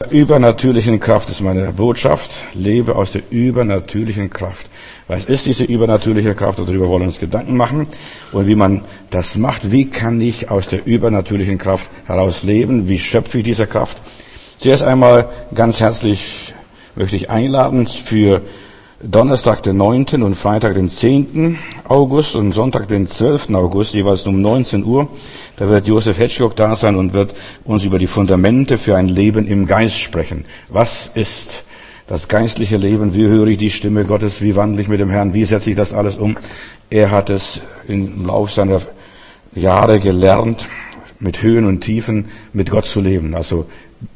übernatürlichen Kraft ist meine Botschaft. Lebe aus der übernatürlichen Kraft. Was ist diese übernatürliche Kraft? Darüber wollen wir uns Gedanken machen. Und wie man das macht, wie kann ich aus der übernatürlichen Kraft heraus leben? Wie schöpfe ich diese Kraft? Zuerst einmal ganz herzlich möchte ich einladen für Donnerstag, den 9. und Freitag, den 10. August und Sonntag, den 12. August, jeweils um 19 Uhr. Da wird Josef Hetschkock da sein und wird uns über die Fundamente für ein Leben im Geist sprechen. Was ist das geistliche Leben? Wie höre ich die Stimme Gottes? Wie wandle ich mit dem Herrn? Wie setze ich das alles um? Er hat es im Laufe seiner Jahre gelernt, mit Höhen und Tiefen mit Gott zu leben. Also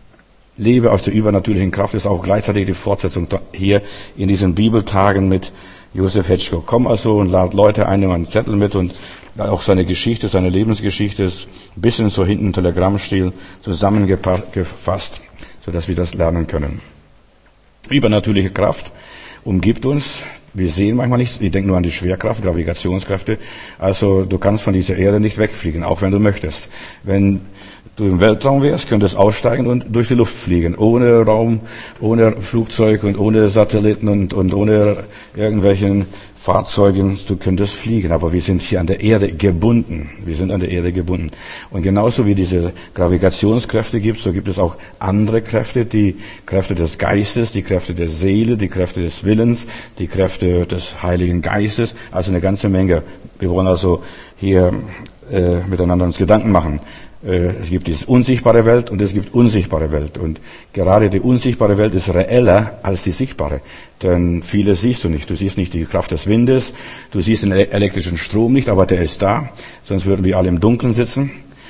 Lebe aus der übernatürlichen Kraft ist auch gleichzeitig die Fortsetzung hier in diesen Bibeltagen mit Josef Hetschkock. Komm also und lad Leute ein, nimm einen Zettel mit und auch seine Geschichte, seine Lebensgeschichte ist ein bisschen so hinten im Telegrammstil zusammengefasst, sodass wir das lernen können. Übernatürliche Kraft umgibt uns. Wir sehen manchmal nichts. Ich denke nur an die Schwerkraft, Gravitationskräfte. Also du kannst von dieser Erde nicht wegfliegen, auch wenn du möchtest. Wenn du im Weltraum wärst, könntest aussteigen und durch die Luft fliegen. Ohne Raum, ohne Flugzeug und ohne Satelliten und ohne irgendwelchen Fahrzeugen. Du könntest fliegen, aber wir sind hier an der Erde gebunden. Wir sind an der Erde gebunden. Und genauso wie diese Gravitationskräfte gibt, so gibt es auch andere Kräfte, die Kräfte des Geistes, die Kräfte der Seele, die Kräfte des Willens, die Kräfte des Heiligen Geistes. Also eine ganze Menge. Wir wollen also hier miteinander uns Gedanken machen. Es gibt diese unsichtbare Welt und es gibt unsichtbare Welt. Und gerade die unsichtbare Welt ist reeller als die sichtbare. Denn vieles siehst du nicht. Du siehst nicht die Kraft des Windes, du siehst den elektrischen Strom nicht, aber der ist da. Sonst würden wir alle im Dunkeln sitzen.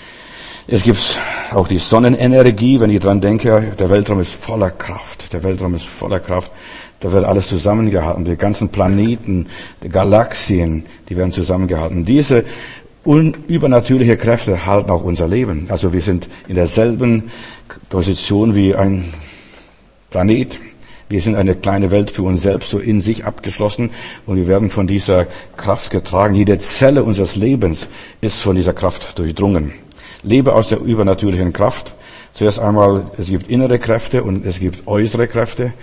Es gibt auch die Sonnenenergie, wenn ich dran denke, der Weltraum ist voller Kraft. Der Weltraum ist voller Kraft. Da wird alles zusammengehalten. Die ganzen Planeten, die Galaxien, die werden zusammengehalten. Diese übernatürliche Kräfte halten auch unser Leben. Also wir sind in derselben Position wie ein Planet. Wir sind eine kleine Welt für uns selbst, so in sich abgeschlossen. Und wir werden von dieser Kraft getragen. Jede Zelle unseres Lebens ist von dieser Kraft durchdrungen. Lebe aus der übernatürlichen Kraft. Zuerst einmal, es gibt innere Kräfte und es gibt äußere Kräfte.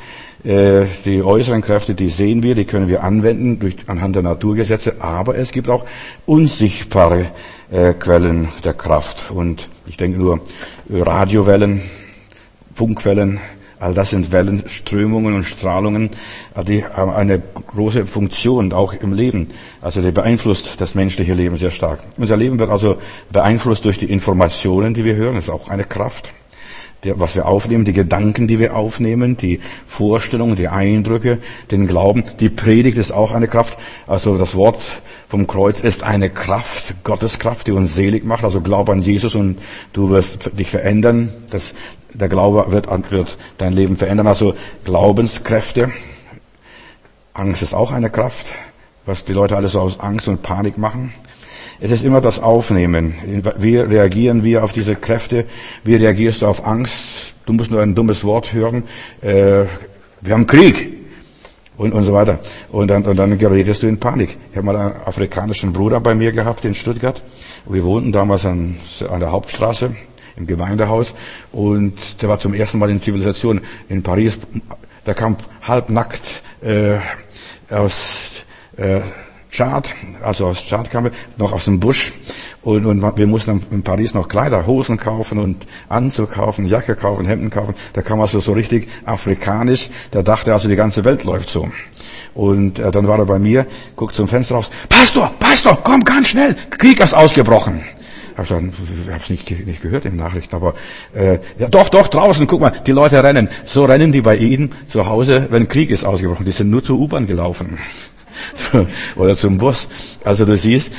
Die äußeren Kräfte, die sehen wir, die können wir anwenden anhand der Naturgesetze, aber es gibt auch unsichtbare Quellen der Kraft. Und ich denke nur Radiowellen, Funkwellen, all das sind Wellen, Strömungen und Strahlungen, die haben eine große Funktion auch im Leben. Also die beeinflusst das menschliche Leben sehr stark. Unser Leben wird also beeinflusst durch die Informationen, die wir hören. Das ist auch eine Kraft. Was wir aufnehmen, die Gedanken, die wir aufnehmen, die Vorstellungen, die Eindrücke, den Glauben. Die Predigt ist auch eine Kraft. Also das Wort vom Kreuz ist eine Kraft, Gottes Kraft, die uns selig macht. Also glaub an Jesus und du wirst dich verändern. Der Glaube wird dein Leben verändern. Also Glaubenskräfte. Angst ist auch eine Kraft, was die Leute alles so aus Angst und Panik machen. Es ist immer das Aufnehmen. Wie reagieren wir auf diese Kräfte? Wie reagierst du auf Angst? Du musst nur ein dummes Wort hören. Wir haben Krieg. Und so weiter. Und dann gerätest du in Panik. Ich habe mal einen afrikanischen Bruder bei mir gehabt in Stuttgart. Wir wohnten damals an der Hauptstraße im Gemeindehaus. Und der war zum ersten Mal in Zivilisation in Paris. Der kam halbnackt aus Tschad, also aus Tschad kam er, noch aus dem Busch. Und wir mussten in Paris noch Kleider, Hosen kaufen und Anzug kaufen, Jacke kaufen, Hemden kaufen. Da kam also so richtig afrikanisch. Der dachte also, die ganze Welt läuft so. Und dann war er bei mir, guckt zum Fenster raus. Pastor, komm ganz schnell, Krieg ist ausgebrochen. Ich habe es nicht gehört in den Nachrichten, aber ja, doch draußen, guck mal, die Leute rennen. So rennen die bei Ihnen zu Hause, wenn Krieg ist ausgebrochen. Die sind nur zur U-Bahn gelaufen. Oder zum Bus. Also du siehst,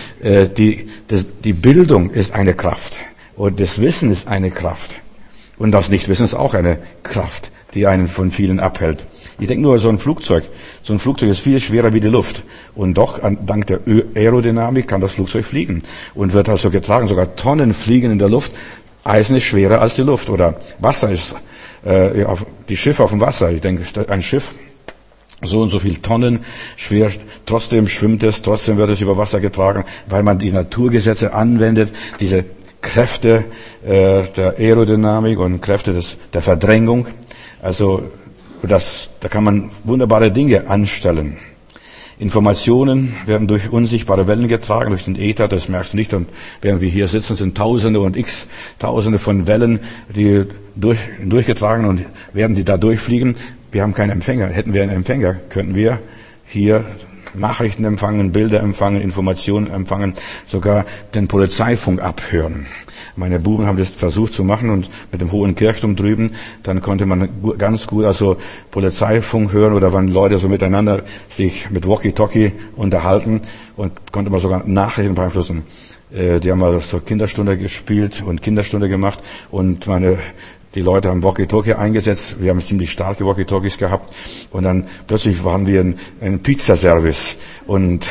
die Bildung ist eine Kraft. Und das Wissen ist eine Kraft. Und das Nichtwissen ist auch eine Kraft, die einen von vielen abhält. Ich denke nur, so ein Flugzeug ist viel schwerer wie die Luft. Und doch, dank der Aerodynamik kann das Flugzeug fliegen. Und wird also getragen. Sogar Tonnen fliegen in der Luft. Eisen ist schwerer als die Luft. Oder Wasser ist, die Schiffe auf dem Wasser. Ich denke, ein Schiff, so und so viel Tonnen schwer, trotzdem schwimmt es, trotzdem wird es über Wasser getragen, weil man die Naturgesetze anwendet, diese Kräfte der Aerodynamik und Kräfte der Verdrängung. Also da kann man wunderbare Dinge anstellen. Informationen werden durch unsichtbare Wellen getragen, durch den Äther, das merkst du nicht. Und während wir hier sitzen, sind Tausende und Tausende von Wellen, die durchgetragen und werden die da durchfliegen. Wir haben keinen Empfänger. Hätten wir einen Empfänger, könnten wir hier Nachrichten empfangen, Bilder empfangen, Informationen empfangen, sogar den Polizeifunk abhören. Meine Buben haben das versucht zu machen und mit dem hohen Kirchturm drüben, dann konnte man ganz gut Polizeifunk hören oder wenn Leute so miteinander sich mit Walkie-Talkie unterhalten und konnte man sogar Nachrichten beeinflussen. Die haben mal so Kinderstunde gespielt und Kinderstunde gemacht und die Leute haben Walkie-Talkie eingesetzt. Wir haben ziemlich starke Walkie-Talkies gehabt. Und dann plötzlich waren wir ein Pizzaservice. Und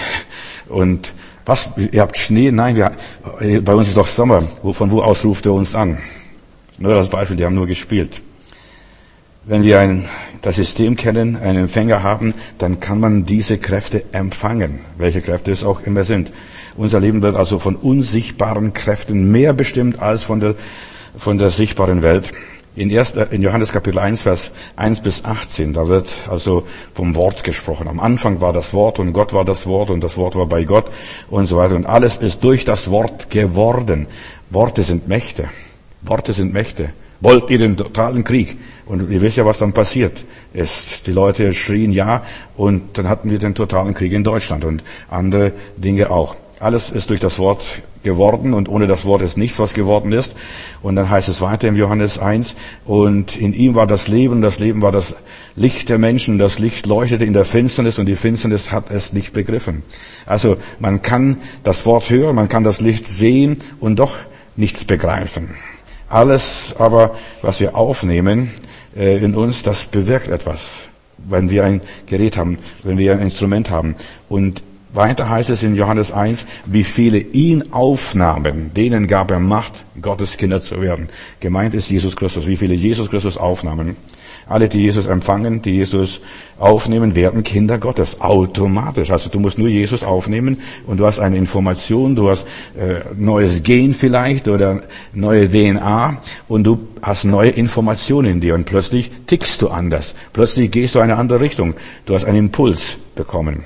was? Ihr habt Schnee? Nein, bei uns ist doch Sommer. Von wo aus ruft er uns an? Nur das Beispiel, die haben nur gespielt. Wenn wir das System kennen, einen Empfänger haben, dann kann man diese Kräfte empfangen. Welche Kräfte es auch immer sind. Unser Leben wird also von unsichtbaren Kräften mehr bestimmt als von der sichtbaren Welt. In Johannes Kapitel 1, Vers 1 bis 18, da wird also vom Wort gesprochen. Am Anfang war das Wort und Gott war das Wort und das Wort war bei Gott und so weiter. Und alles ist durch das Wort geworden. Worte sind Mächte. Worte sind Mächte. Wollt ihr den totalen Krieg? Und ihr wisst ja, was dann passiert ist. Die Leute schrien ja und dann hatten wir den totalen Krieg in Deutschland und andere Dinge auch. Alles ist durch das Wort geworden und ohne das Wort ist nichts, was geworden ist. Und dann heißt es weiter im Johannes 1, und in ihm war das Leben war das Licht der Menschen, das Licht leuchtete in der Finsternis und die Finsternis hat es nicht begriffen. Also man kann das Wort hören, man kann das Licht sehen und doch nichts begreifen. Alles aber, was wir aufnehmen in uns, das bewirkt etwas, wenn wir ein Gerät haben, wenn wir ein Instrument haben. Und weiter heißt es in Johannes 1, wie viele ihn aufnahmen, denen gab er Macht, Gottes Kinder zu werden. Gemeint ist Jesus Christus. Wie viele Jesus Christus aufnahmen. Alle, die Jesus empfangen, die Jesus aufnehmen, werden Kinder Gottes. Automatisch. Also du musst nur Jesus aufnehmen und du hast eine Information, du hast neues Gen vielleicht oder neue DNA und du hast neue Informationen in dir und plötzlich tickst du anders. Plötzlich gehst du in eine andere Richtung. Du hast einen Impuls bekommen.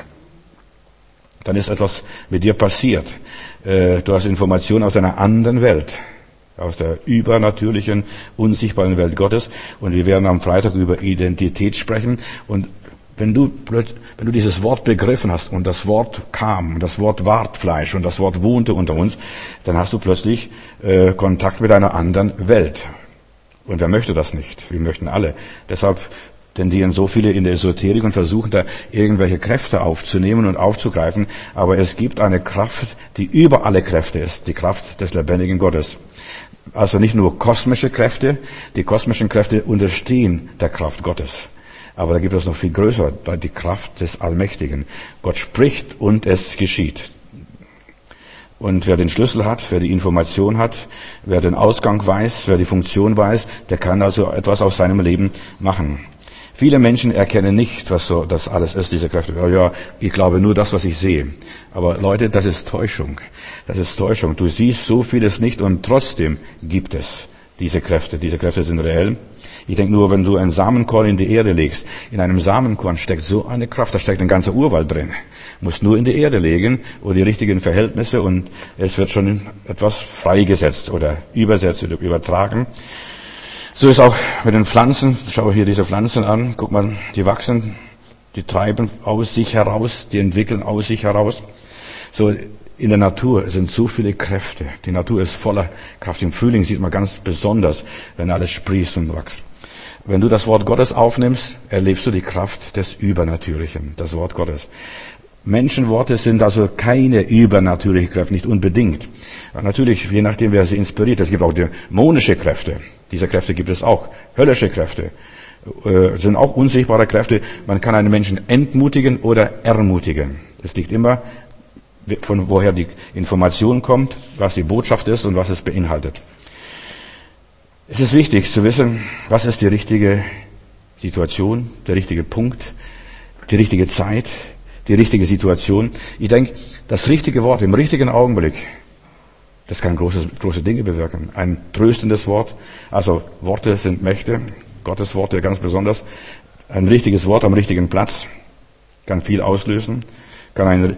Dann ist etwas mit dir passiert. Du hast Informationen aus einer anderen Welt, aus der übernatürlichen, unsichtbaren Welt Gottes. Und wir werden am Freitag über Identität sprechen. Und wenn du dieses Wort begriffen hast und das Wort kam, das Wort ward Fleisch und das Wort wohnte unter uns, dann hast du plötzlich Kontakt mit einer anderen Welt. Und wer möchte das nicht? Wir möchten alle. Deshalb tendieren so viele in der Esoterik und versuchen da irgendwelche Kräfte aufzunehmen und aufzugreifen. Aber es gibt eine Kraft, die über alle Kräfte ist, die Kraft des lebendigen Gottes. Also nicht nur kosmische Kräfte, die kosmischen Kräfte unterstehen der Kraft Gottes. Aber da gibt es noch viel größer, die Kraft des Allmächtigen. Gott spricht und es geschieht. Und wer den Schlüssel hat, wer die Information hat, wer den Ausgang weiß, wer die Funktion weiß, der kann also etwas aus seinem Leben machen. Viele Menschen erkennen nicht, was so das alles ist, diese Kräfte. Ja, ich glaube nur das, was ich sehe. Aber Leute, das ist Täuschung. Das ist Täuschung. Du siehst so vieles nicht und trotzdem gibt es diese Kräfte. Diese Kräfte sind reell. Ich denke nur, wenn du ein Samenkorn in die Erde legst, in einem Samenkorn steckt so eine Kraft, da steckt ein ganzer Urwald drin. Musst nur in die Erde legen oder die richtigen Verhältnisse und es wird schon etwas freigesetzt oder übersetzt oder übertragen. So ist auch mit den Pflanzen. Schau hier diese Pflanzen an. Guck mal, die wachsen, die treiben aus sich heraus, die entwickeln aus sich heraus. So in der Natur sind so viele Kräfte. Die Natur ist voller Kraft. Im Frühling sieht man ganz besonders, wenn alles sprießt und wächst. Wenn du das Wort Gottes aufnimmst, erlebst du die Kraft des Übernatürlichen, das Wort Gottes. Menschenworte sind also keine übernatürliche Kräfte, nicht unbedingt. Natürlich, je nachdem, wer sie inspiriert. Es gibt auch dämonische Kräfte. Diese Kräfte gibt es auch. Höllische Kräfte sind auch unsichtbare Kräfte. Man kann einen Menschen entmutigen oder ermutigen. Es liegt immer, von woher die Information kommt, was die Botschaft ist und was es beinhaltet. Es ist wichtig zu wissen, was ist die richtige Situation, der richtige Punkt, die richtige Zeit, die richtige Situation. Ich denke, das richtige Wort im richtigen Augenblick, das kann große Dinge bewirken. Ein tröstendes Wort, also Worte sind Mächte, Gottes Wort ja ganz besonders. Ein richtiges Wort am richtigen Platz kann viel auslösen, kann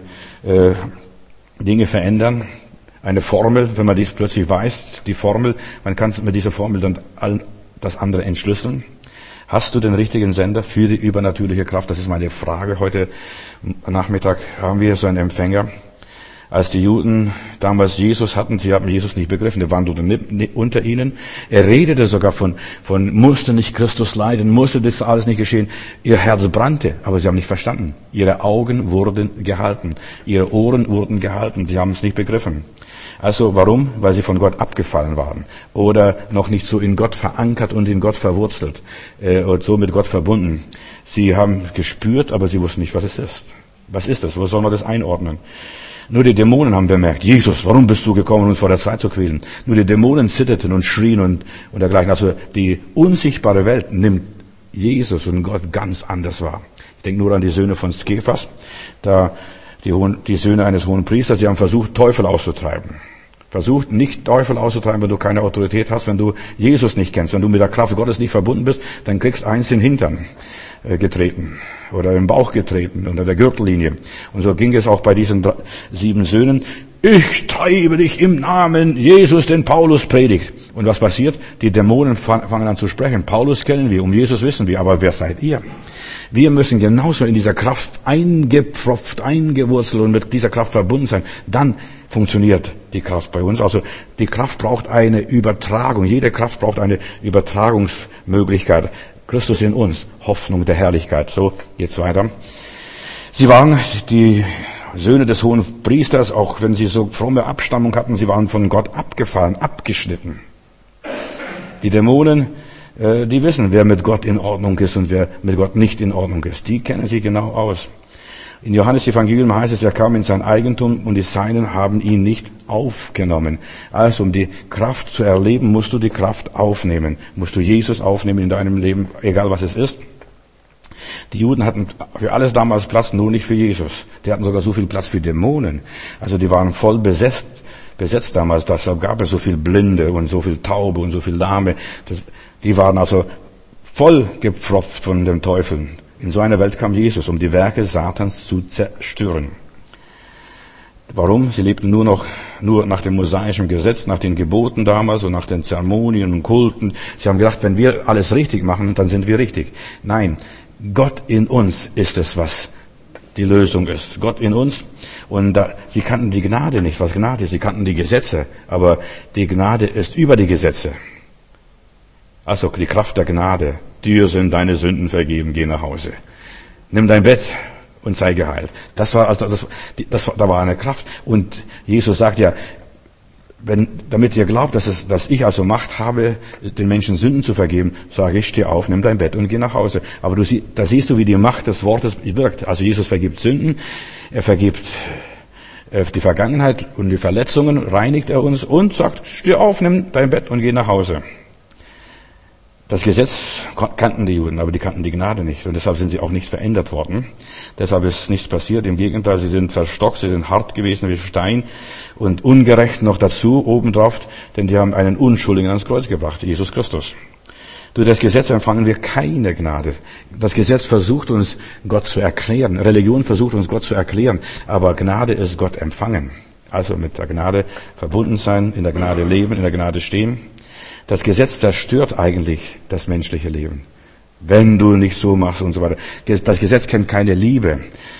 Dinge verändern. Eine Formel, wenn man dies plötzlich weiß, die Formel, man kann mit dieser Formel dann das andere entschlüsseln. Hast du den richtigen Sender für die übernatürliche Kraft? Das ist meine Frage. Heute Nachmittag haben wir so einen Empfänger. Als die Juden damals Jesus hatten, sie haben Jesus nicht begriffen, er wandelte unter ihnen. Er redete sogar von musste nicht Christus leiden, musste das alles nicht geschehen. Ihr Herz brannte, aber sie haben nicht verstanden. Ihre Augen wurden gehalten, ihre Ohren wurden gehalten, sie haben es nicht begriffen. Also warum? Weil sie von Gott abgefallen waren oder noch nicht so in Gott verankert und in Gott verwurzelt und so mit Gott verbunden. Sie haben gespürt, aber sie wussten nicht, was es ist. Was ist das? Wo soll man das einordnen? Nur die Dämonen haben bemerkt, Jesus, warum bist du gekommen, uns vor der Zeit zu quälen? Nur die Dämonen zitterten und schrien und dergleichen. Also die unsichtbare Welt nimmt Jesus und Gott ganz anders wahr. Ich denke nur an die Söhne von Skephas, die Söhne eines hohen Priesters, die haben versucht, Teufel auszutreiben. Versucht nicht Teufel auszutreiben, wenn du keine Autorität hast, wenn du Jesus nicht kennst, wenn du mit der Kraft Gottes nicht verbunden bist, dann kriegst eins in den Hintern getreten oder im Bauch getreten unter der Gürtellinie. Und so ging es auch bei diesen 7 Söhnen. Ich treibe dich im Namen Jesus, den Paulus predigt. Und was passiert? Die Dämonen fangen an zu sprechen. Paulus kennen wir, um Jesus wissen wir, aber wer seid ihr? Wir müssen genauso in dieser Kraft eingepfropft, eingewurzelt und mit dieser Kraft verbunden sein. Dann funktioniert die Kraft bei uns. Also die Kraft braucht eine Übertragung. Jede Kraft braucht eine Übertragungsmöglichkeit. Christus in uns, Hoffnung der Herrlichkeit. So geht's weiter. Sie waren die Söhne des hohen Priesters, auch wenn sie so fromme Abstammung hatten, sie waren von Gott abgefallen, abgeschnitten. Die Dämonen, die wissen, wer mit Gott in Ordnung ist und wer mit Gott nicht in Ordnung ist. Die kennen sie genau aus. In Johannes Evangelium heißt es, er kam in sein Eigentum und die Seinen haben ihn nicht aufgenommen. Also um die Kraft zu erleben, musst du die Kraft aufnehmen. Musst du Jesus aufnehmen in deinem Leben, egal was es ist. Die Juden hatten für alles damals Platz, nur nicht für Jesus. Die hatten sogar so viel Platz für Dämonen. Also die waren voll besetzt damals. Deshalb gab es so viel Blinde und so viel Taube und so viel Lahme. Die waren also voll gepfropft von den Teufeln. In so einer Welt kam Jesus, um die Werke Satans zu zerstören. Warum? Sie lebten nur nach dem mosaischen Gesetz, nach den Geboten damals und nach den Zeremonien und Kulten. Sie haben gedacht, wenn wir alles richtig machen, dann sind wir richtig. Nein, Gott in uns ist es, was die Lösung ist. Gott in uns. Und sie kannten die Gnade nicht, was Gnade ist. Sie kannten die Gesetze, aber die Gnade ist über die Gesetze. Also die Kraft der Gnade. Dir sind deine Sünden vergeben, geh nach Hause. Nimm dein Bett und sei geheilt. Da war eine Kraft. Und Jesus sagt ja, damit ihr glaubt, dass ich also Macht habe, den Menschen Sünden zu vergeben, sage ich, steh auf, nimm dein Bett und geh nach Hause. Aber da siehst du, wie die Macht des Wortes wirkt. Also Jesus vergibt Sünden, er vergibt die Vergangenheit und die Verletzungen, reinigt er uns und sagt, steh auf, nimm dein Bett und geh nach Hause. Das Gesetz kannten die Juden, aber die kannten die Gnade nicht. Und deshalb sind sie auch nicht verändert worden. Deshalb ist nichts passiert. Im Gegenteil, sie sind verstockt, sie sind hart gewesen wie Stein und ungerecht noch dazu, obendrauf, denn die haben einen Unschuldigen ans Kreuz gebracht, Jesus Christus. Durch das Gesetz empfangen wir keine Gnade. Das Gesetz versucht uns, Gott zu erklären. Religion versucht uns, Gott zu erklären. Aber Gnade ist Gott empfangen. Also mit der Gnade verbunden sein, in der Gnade leben, in der Gnade stehen. Das Gesetz zerstört eigentlich das menschliche Leben. Wenn du nicht so machst und so weiter. Das Gesetz kennt keine Liebe.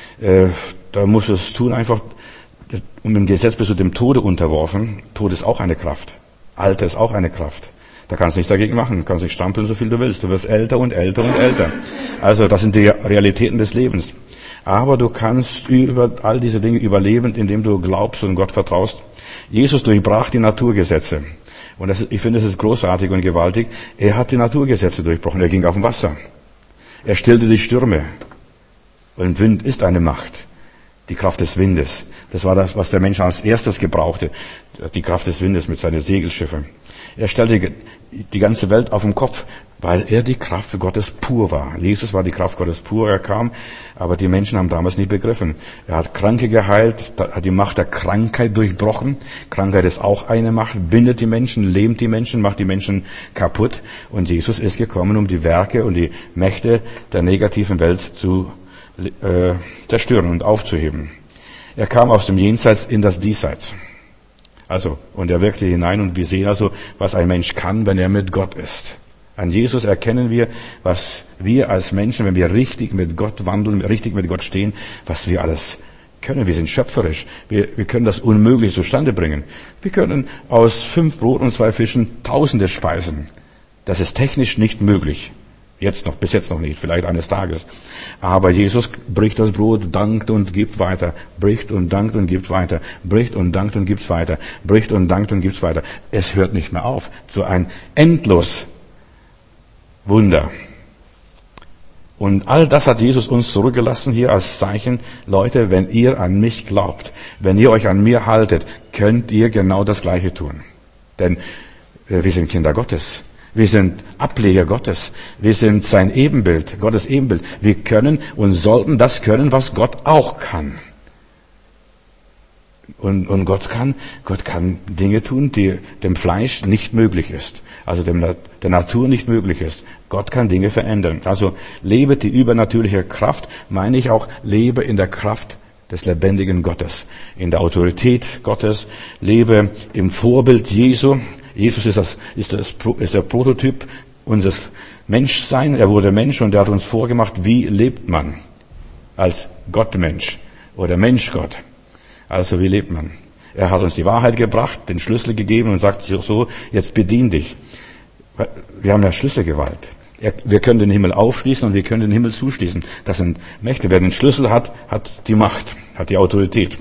Da musst du es tun einfach. Und im Gesetz bist du dem Tode unterworfen. Tod ist auch eine Kraft. Alter ist auch eine Kraft. Da kannst du nichts dagegen machen. Du kannst nicht strampeln, so viel du willst. Du wirst älter und älter und älter. Also das sind die Realitäten des Lebens. Aber du kannst über all diese Dinge überleben, indem du glaubst und Gott vertraust. Jesus durchbrach die Naturgesetze. Und ich finde, es ist großartig und gewaltig. Er hat die Naturgesetze durchbrochen. Er ging auf dem Wasser. Er stillte die Stürme. Und Wind ist eine Macht. Die Kraft des Windes. Das war das, was der Mensch als erstes gebrauchte. Die Kraft des Windes mit seinen Segelschiffen. Er stellte die ganze Welt auf den Kopf, weil er die Kraft Gottes pur war. Jesus war die Kraft Gottes pur, er kam, aber die Menschen haben damals nicht begriffen. Er hat Kranke geheilt, hat die Macht der Krankheit durchbrochen. Krankheit ist auch eine Macht, bindet die Menschen, lähmt die Menschen, macht die Menschen kaputt. Und Jesus ist gekommen, um die Werke und die Mächte der negativen Welt zu zerstören und aufzuheben. Er kam aus dem Jenseits in das Diesseits. Also, und er wirkte hinein und wir sehen also, was ein Mensch kann, wenn er mit Gott ist. An Jesus erkennen wir, was wir als Menschen, wenn wir richtig mit Gott wandeln, richtig mit Gott stehen, was wir alles können. Wir sind schöpferisch. Wir können das Unmögliche zustande bringen. Wir können aus 5 Brot und 2 Fischen Tausende speisen. Das ist technisch nicht möglich. Bis jetzt noch nicht, vielleicht eines Tages. Aber Jesus bricht das Brot, dankt und gibt weiter, bricht und dankt und gibt weiter, bricht und dankt und gibt weiter, bricht und dankt und gibt weiter. Es hört nicht mehr auf. So ein endlos Wunder. Und all das hat Jesus uns zurückgelassen hier als Zeichen. Leute, wenn ihr an mich glaubt, wenn ihr euch an mir haltet, könnt ihr genau das Gleiche tun. Denn wir sind Kinder Gottes. Wir sind Ableger Gottes. Wir sind sein Ebenbild, Gottes Ebenbild. Wir können und sollten das können, was Gott auch kann. Und Gott kann Dinge tun, die dem Fleisch nicht möglich ist. Also der Natur nicht möglich ist. Gott kann Dinge verändern. Also lebe die übernatürliche Kraft, meine ich auch, lebe in der Kraft des lebendigen Gottes. In der Autorität Gottes, lebe im Vorbild Jesu. Jesus ist der Prototyp unseres Menschseins. Er wurde Mensch und er hat uns vorgemacht, wie lebt man als Gottmensch oder Menschgott. Also wie lebt man? Er hat uns die Wahrheit gebracht, den Schlüssel gegeben und sagt so, jetzt bedien dich. Wir haben ja Schlüsselgewalt. Wir können den Himmel aufschließen und wir können den Himmel zuschließen. Das sind Mächte. Wer den Schlüssel hat, hat die Macht, hat die Autorität.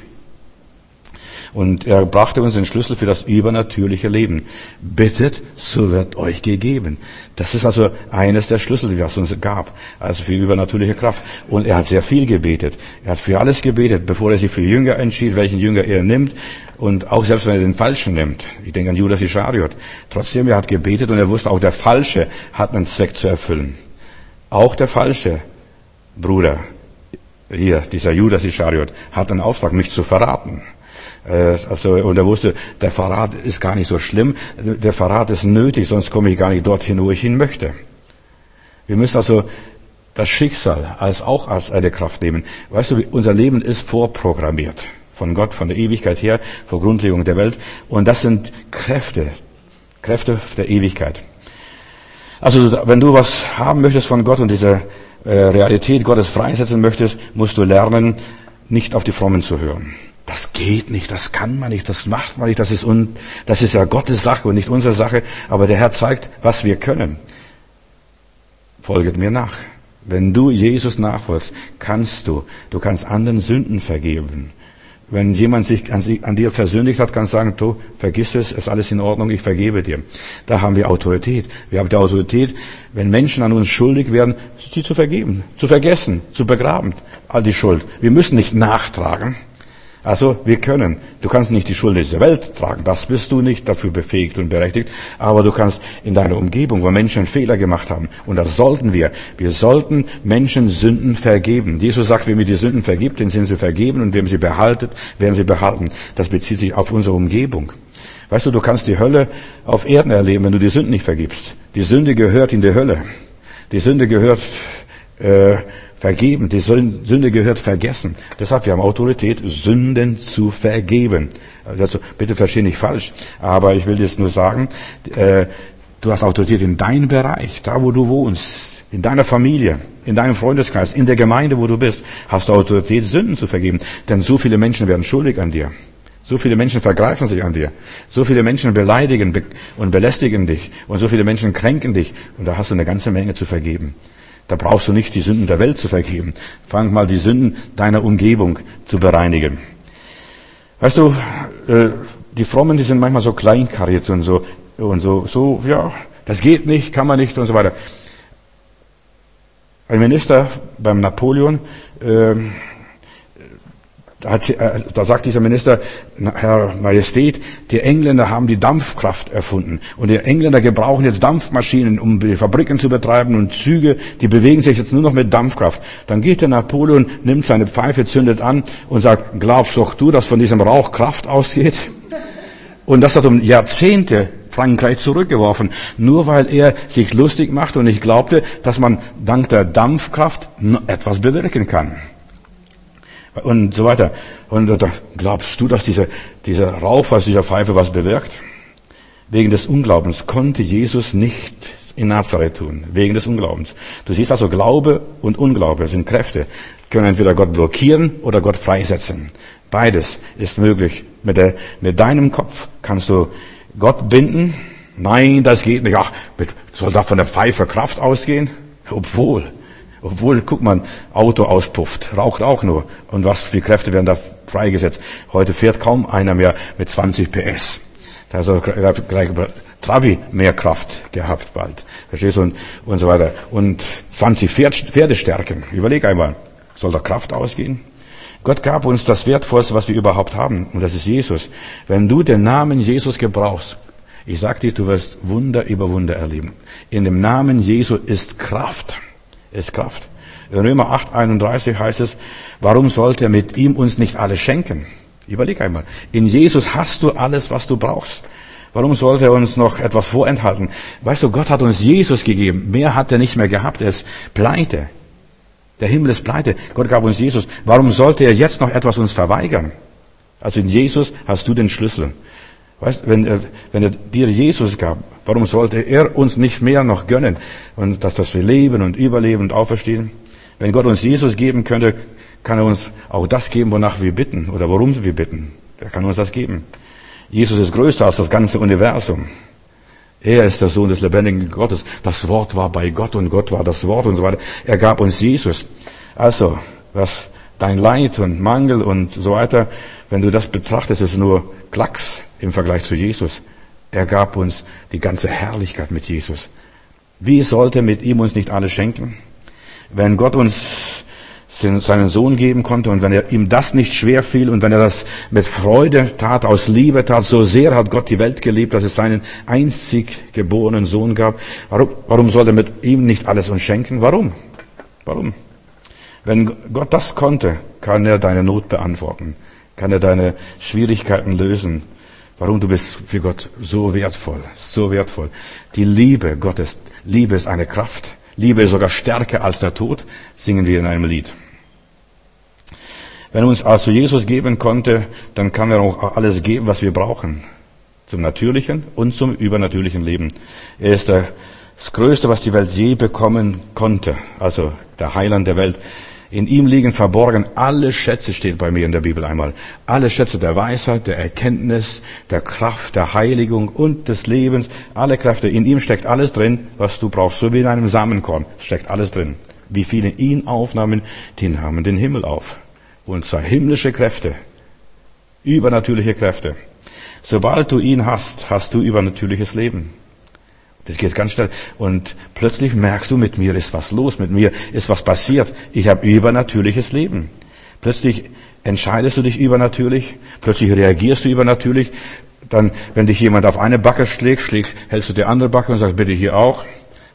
Und er brachte uns den Schlüssel für das übernatürliche Leben. Bittet, so wird euch gegeben. Das ist also eines der Schlüssel, die es uns gab. Also für übernatürliche Kraft. Und er hat sehr viel gebetet. Er hat für alles gebetet, bevor er sich für Jünger entschied, welchen Jünger er nimmt. Und auch selbst wenn er den Falschen nimmt. Ich denke an Judas Ischariot. Trotzdem, er hat gebetet und er wusste, auch der Falsche hat einen Zweck zu erfüllen. Auch der falsche Bruder, hier, dieser Judas Ischariot, hat einen Auftrag, mich zu verraten. Und er wusste, der Verrat ist gar nicht so schlimm, der Verrat ist nötig, sonst komme ich gar nicht dorthin, wo ich hin möchte. Wir müssen also das Schicksal auch als eine Kraft nehmen. Weißt du, unser Leben ist vorprogrammiert. Von Gott, von der Ewigkeit her, vor Grundlegung der Welt. Und das sind Kräfte der Ewigkeit. Also, wenn du was haben möchtest von Gott und diese Realität Gottes freisetzen möchtest, musst du lernen, nicht auf die Frommen zu hören. Das geht nicht, das kann man nicht, das macht man nicht, das ist ja Gottes Sache und nicht unsere Sache. Aber der Herr zeigt, was wir können. Folget mir nach. Wenn du Jesus nachfolgst, kannst du anderen Sünden vergeben. Wenn jemand sich an dir versündigt hat, kannst du sagen, du, vergiss es, ist alles in Ordnung, ich vergebe dir. Da haben wir Autorität. Wir haben die Autorität, wenn Menschen an uns schuldig werden, sie zu vergeben, zu vergessen, zu begraben, all die Schuld. Wir müssen nicht nachtragen. Also, wir können. Du kannst nicht die Schuld dieser Welt tragen. Das bist du nicht dafür befähigt und berechtigt. Aber du kannst in deiner Umgebung, wo Menschen Fehler gemacht haben. Und das sollten wir. Wir sollten Menschen Sünden vergeben. Jesus sagt, wem ihr die Sünden vergibt, den sind sie vergeben. Und wem sie behaltet, werden sie behalten. Das bezieht sich auf unsere Umgebung. Weißt du, du kannst die Hölle auf Erden erleben, wenn du die Sünden nicht vergibst. Die Sünde gehört in die Hölle. Die Sünde gehört, vergeben, die Sünde gehört vergessen. Deshalb, wir haben Autorität, Sünden zu vergeben. Also, bitte versteh nicht falsch, aber ich will dir jetzt nur sagen, du hast Autorität in deinem Bereich, da wo du wohnst, in deiner Familie, in deinem Freundeskreis, in der Gemeinde, wo du bist, hast du Autorität, Sünden zu vergeben. Denn so viele Menschen werden schuldig an dir. So viele Menschen vergreifen sich an dir. So viele Menschen beleidigen und belästigen dich. Und so viele Menschen kränken dich. Und da hast du eine ganze Menge zu vergeben. Da brauchst du nicht die Sünden der Welt zu vergeben. Fang mal die Sünden deiner Umgebung zu bereinigen. Weißt du, die Frommen, die sind manchmal so kleinkariert und so, ja, das geht nicht, kann man nicht und so weiter. Ein Minister beim Napoleon, Da sagt dieser Minister, Herr Majestät, die Engländer haben die Dampfkraft erfunden. Und die Engländer gebrauchen jetzt Dampfmaschinen, um die Fabriken zu betreiben, und Züge, die bewegen sich jetzt nur noch mit Dampfkraft. Dann geht der Napoleon, nimmt seine Pfeife, zündet an und sagt, glaubst doch du, dass von diesem Rauch Kraft ausgeht? Und das hat um Jahrzehnte Frankreich zurückgeworfen, nur weil er sich lustig macht und nicht glaubte, dass man dank der Dampfkraft etwas bewirken kann. Und so weiter. Und da glaubst du, dass dieser Rauch aus dieser Pfeife was bewirkt? Wegen des Unglaubens konnte Jesus nicht in Nazareth tun. Wegen des Unglaubens. Du siehst also, Glaube und Unglaube sind Kräfte, können entweder Gott blockieren oder Gott freisetzen. Beides ist möglich. Mit deinem Kopf kannst du Gott binden. Nein, das geht nicht. Ach, soll da von der Pfeife Kraft ausgehen? Obwohl, guck mal, Auto auspufft, raucht auch nur. Und was für Kräfte werden da freigesetzt? Heute fährt kaum einer mehr mit 20 PS. Da ist gleich Trabi mehr Kraft gehabt bald. Verstehst du? Und so weiter. Und 20 Pferdestärken. Überleg einmal, soll da Kraft ausgehen? Gott gab uns das Wertvollste, was wir überhaupt haben. Und das ist Jesus. Wenn du den Namen Jesus gebrauchst, ich sag dir, du wirst Wunder über Wunder erleben. In dem Namen Jesu ist Kraft. Ist Kraft. In Römer 8,31 heißt es, warum sollte er mit ihm uns nicht alles schenken? Überleg einmal. In Jesus hast du alles, was du brauchst. Warum sollte er uns noch etwas vorenthalten? Weißt du, Gott hat uns Jesus gegeben. Mehr hat er nicht mehr gehabt. Er ist pleite. Der Himmel ist pleite. Gott gab uns Jesus. Warum sollte er jetzt noch etwas uns verweigern? Also in Jesus hast du den Schlüssel. Weißt, wenn er dir Jesus gab, warum sollte er uns nicht mehr noch gönnen? Und dass wir leben und überleben und auferstehen? Wenn Gott uns Jesus geben könnte, kann er uns auch das geben, wonach wir bitten oder worum wir bitten. Er kann uns das geben. Jesus ist größer als das ganze Universum. Er ist der Sohn des lebendigen Gottes. Das Wort war bei Gott und Gott war das Wort und so weiter. Er gab uns Jesus. Also, was dein Leid und Mangel und so weiter, wenn du das betrachtest, ist nur Klacks im Vergleich zu Jesus. Er gab uns die ganze Herrlichkeit mit Jesus. Wie sollte mit ihm uns nicht alles schenken? Wenn Gott uns seinen Sohn geben konnte und wenn er ihm das nicht schwer fiel und wenn er das mit Freude tat, aus Liebe tat, so sehr hat Gott die Welt geliebt, dass es seinen einzig geborenen Sohn gab. Warum soll er mit ihm nicht alles uns schenken? Warum? Wenn Gott das konnte, kann er deine Not beantworten, kann er deine Schwierigkeiten lösen. Warum? Du bist für Gott so wertvoll, so wertvoll. Die Liebe Gottes, Liebe ist eine Kraft. Liebe ist sogar stärker als der Tod, singen wir in einem Lied. Wenn er uns also Jesus geben konnte, dann kann er auch alles geben, was wir brauchen. Zum natürlichen und zum übernatürlichen Leben. Er ist das Größte, was die Welt je bekommen konnte. Also der Heiland der Welt. In ihm liegen verborgen alle Schätze, steht bei mir in der Bibel einmal. Alle Schätze der Weisheit, der Erkenntnis, der Kraft, der Heiligung und des Lebens. Alle Kräfte. In ihm steckt alles drin, was du brauchst. So wie in einem Samenkorn steckt alles drin. Wie viele ihn aufnahmen, die nahmen den Himmel auf. Und zwar himmlische Kräfte. Übernatürliche Kräfte. Sobald du ihn hast, hast du übernatürliches Leben. Das geht ganz schnell. Und plötzlich merkst du, mit mir ist was los, mit mir ist was passiert. Ich habe übernatürliches Leben. Plötzlich entscheidest du dich übernatürlich, plötzlich reagierst du übernatürlich. Dann, wenn dich jemand auf eine Backe schlägt, hältst du die andere Backe und sagst, bitte hier auch.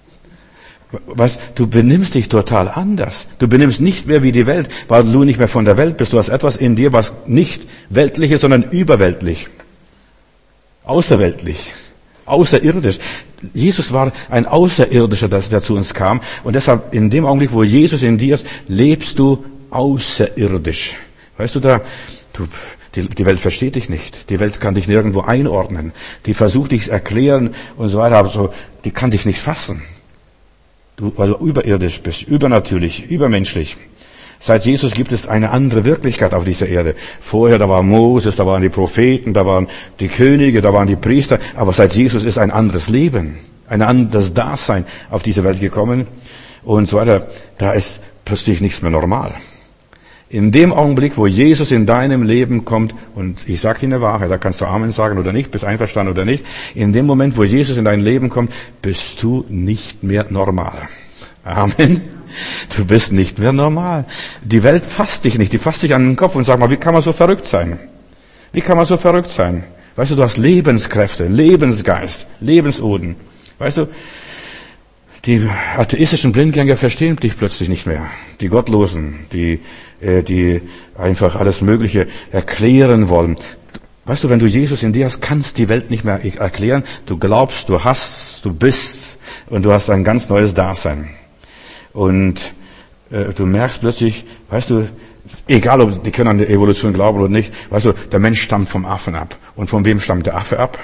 Du benimmst dich total anders. Du benimmst nicht mehr wie die Welt, weil du nicht mehr von der Welt bist. Du hast etwas in dir, was nicht weltlich ist, sondern überweltlich. Außerweltlich. Außerirdisch. Jesus war ein Außerirdischer, der zu uns kam. Und deshalb, in dem Augenblick, wo Jesus in dir ist, lebst du außerirdisch. Weißt du, die Welt versteht dich nicht. Die Welt kann dich nirgendwo einordnen. Die versucht dich erklären und so weiter, aber so, die kann dich nicht fassen. Weil du überirdisch bist, übernatürlich, übermenschlich. Seit Jesus gibt es eine andere Wirklichkeit auf dieser Erde. Vorher, da war Moses, da waren die Propheten, da waren die Könige, da waren die Priester. Aber seit Jesus ist ein anderes Leben, ein anderes Dasein auf diese Welt gekommen und so weiter. Da ist plötzlich nichts mehr normal. In dem Augenblick, wo Jesus in deinem Leben kommt, und ich sage dir eine Wahrheit, da kannst du Amen sagen oder nicht, bist einverstanden oder nicht, in dem Moment, wo Jesus in dein Leben kommt, bist du nicht mehr normal. Amen. Du bist nicht mehr normal. Die Welt fasst dich nicht, die fasst dich an den Kopf und sagt mal, wie kann man so verrückt sein? Wie kann man so verrückt sein? Weißt du hast Lebenskräfte, Lebensgeist, Lebensoden. Weißt du, die atheistischen Blindgänger verstehen dich plötzlich nicht mehr. Die Gottlosen, die einfach alles Mögliche erklären wollen. Weißt du, wenn du Jesus in dir hast, kannst die Welt nicht mehr erklären. Du glaubst, du hast, du bist und du hast ein ganz neues Dasein. Und du merkst plötzlich, weißt du, egal ob die können an die Evolution glauben oder nicht, weißt du, der Mensch stammt vom Affen ab. Und von wem stammt der Affe ab?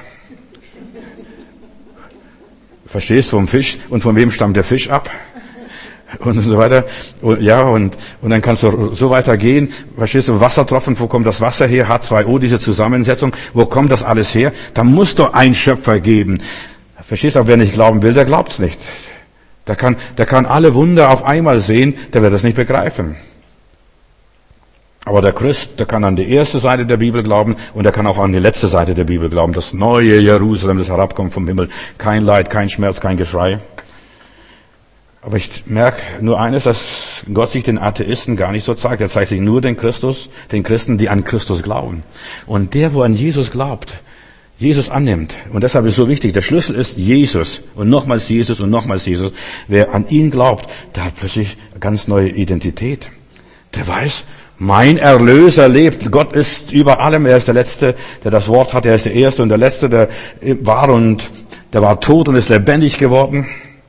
Verstehst, vom Fisch. Und von wem stammt der Fisch ab? Und so weiter. Und, ja, und dann kannst du so weitergehen. Verstehst du, Wassertropfen, wo kommt das Wasser her? H2O, diese Zusammensetzung. Wo kommt das alles her? Da muss doch ein Schöpfer geben. Verstehst du, aber wer nicht glauben will, der glaubt's nicht. Der kann alle Wunder auf einmal sehen, der wird das nicht begreifen. Aber der Christ, der kann an die erste Seite der Bibel glauben und der kann auch an die letzte Seite der Bibel glauben. Das neue Jerusalem, das herabkommt vom Himmel. Kein Leid, kein Schmerz, kein Geschrei. Aber ich merke nur eines, dass Gott sich den Atheisten gar nicht so zeigt. Er zeigt sich nur den Christen, die an Christus glauben. Und der, wo an Jesus glaubt, Jesus annimmt. Und deshalb ist es so wichtig. Der Schlüssel ist Jesus. Und nochmals Jesus und nochmals Jesus. Wer an ihn glaubt, der hat plötzlich eine ganz neue Identität. Der weiß, mein Erlöser lebt. Gott ist über allem. Er ist der Letzte, der das Wort hat. Er ist der Erste und der Letzte, der war tot und ist lebendig geworden.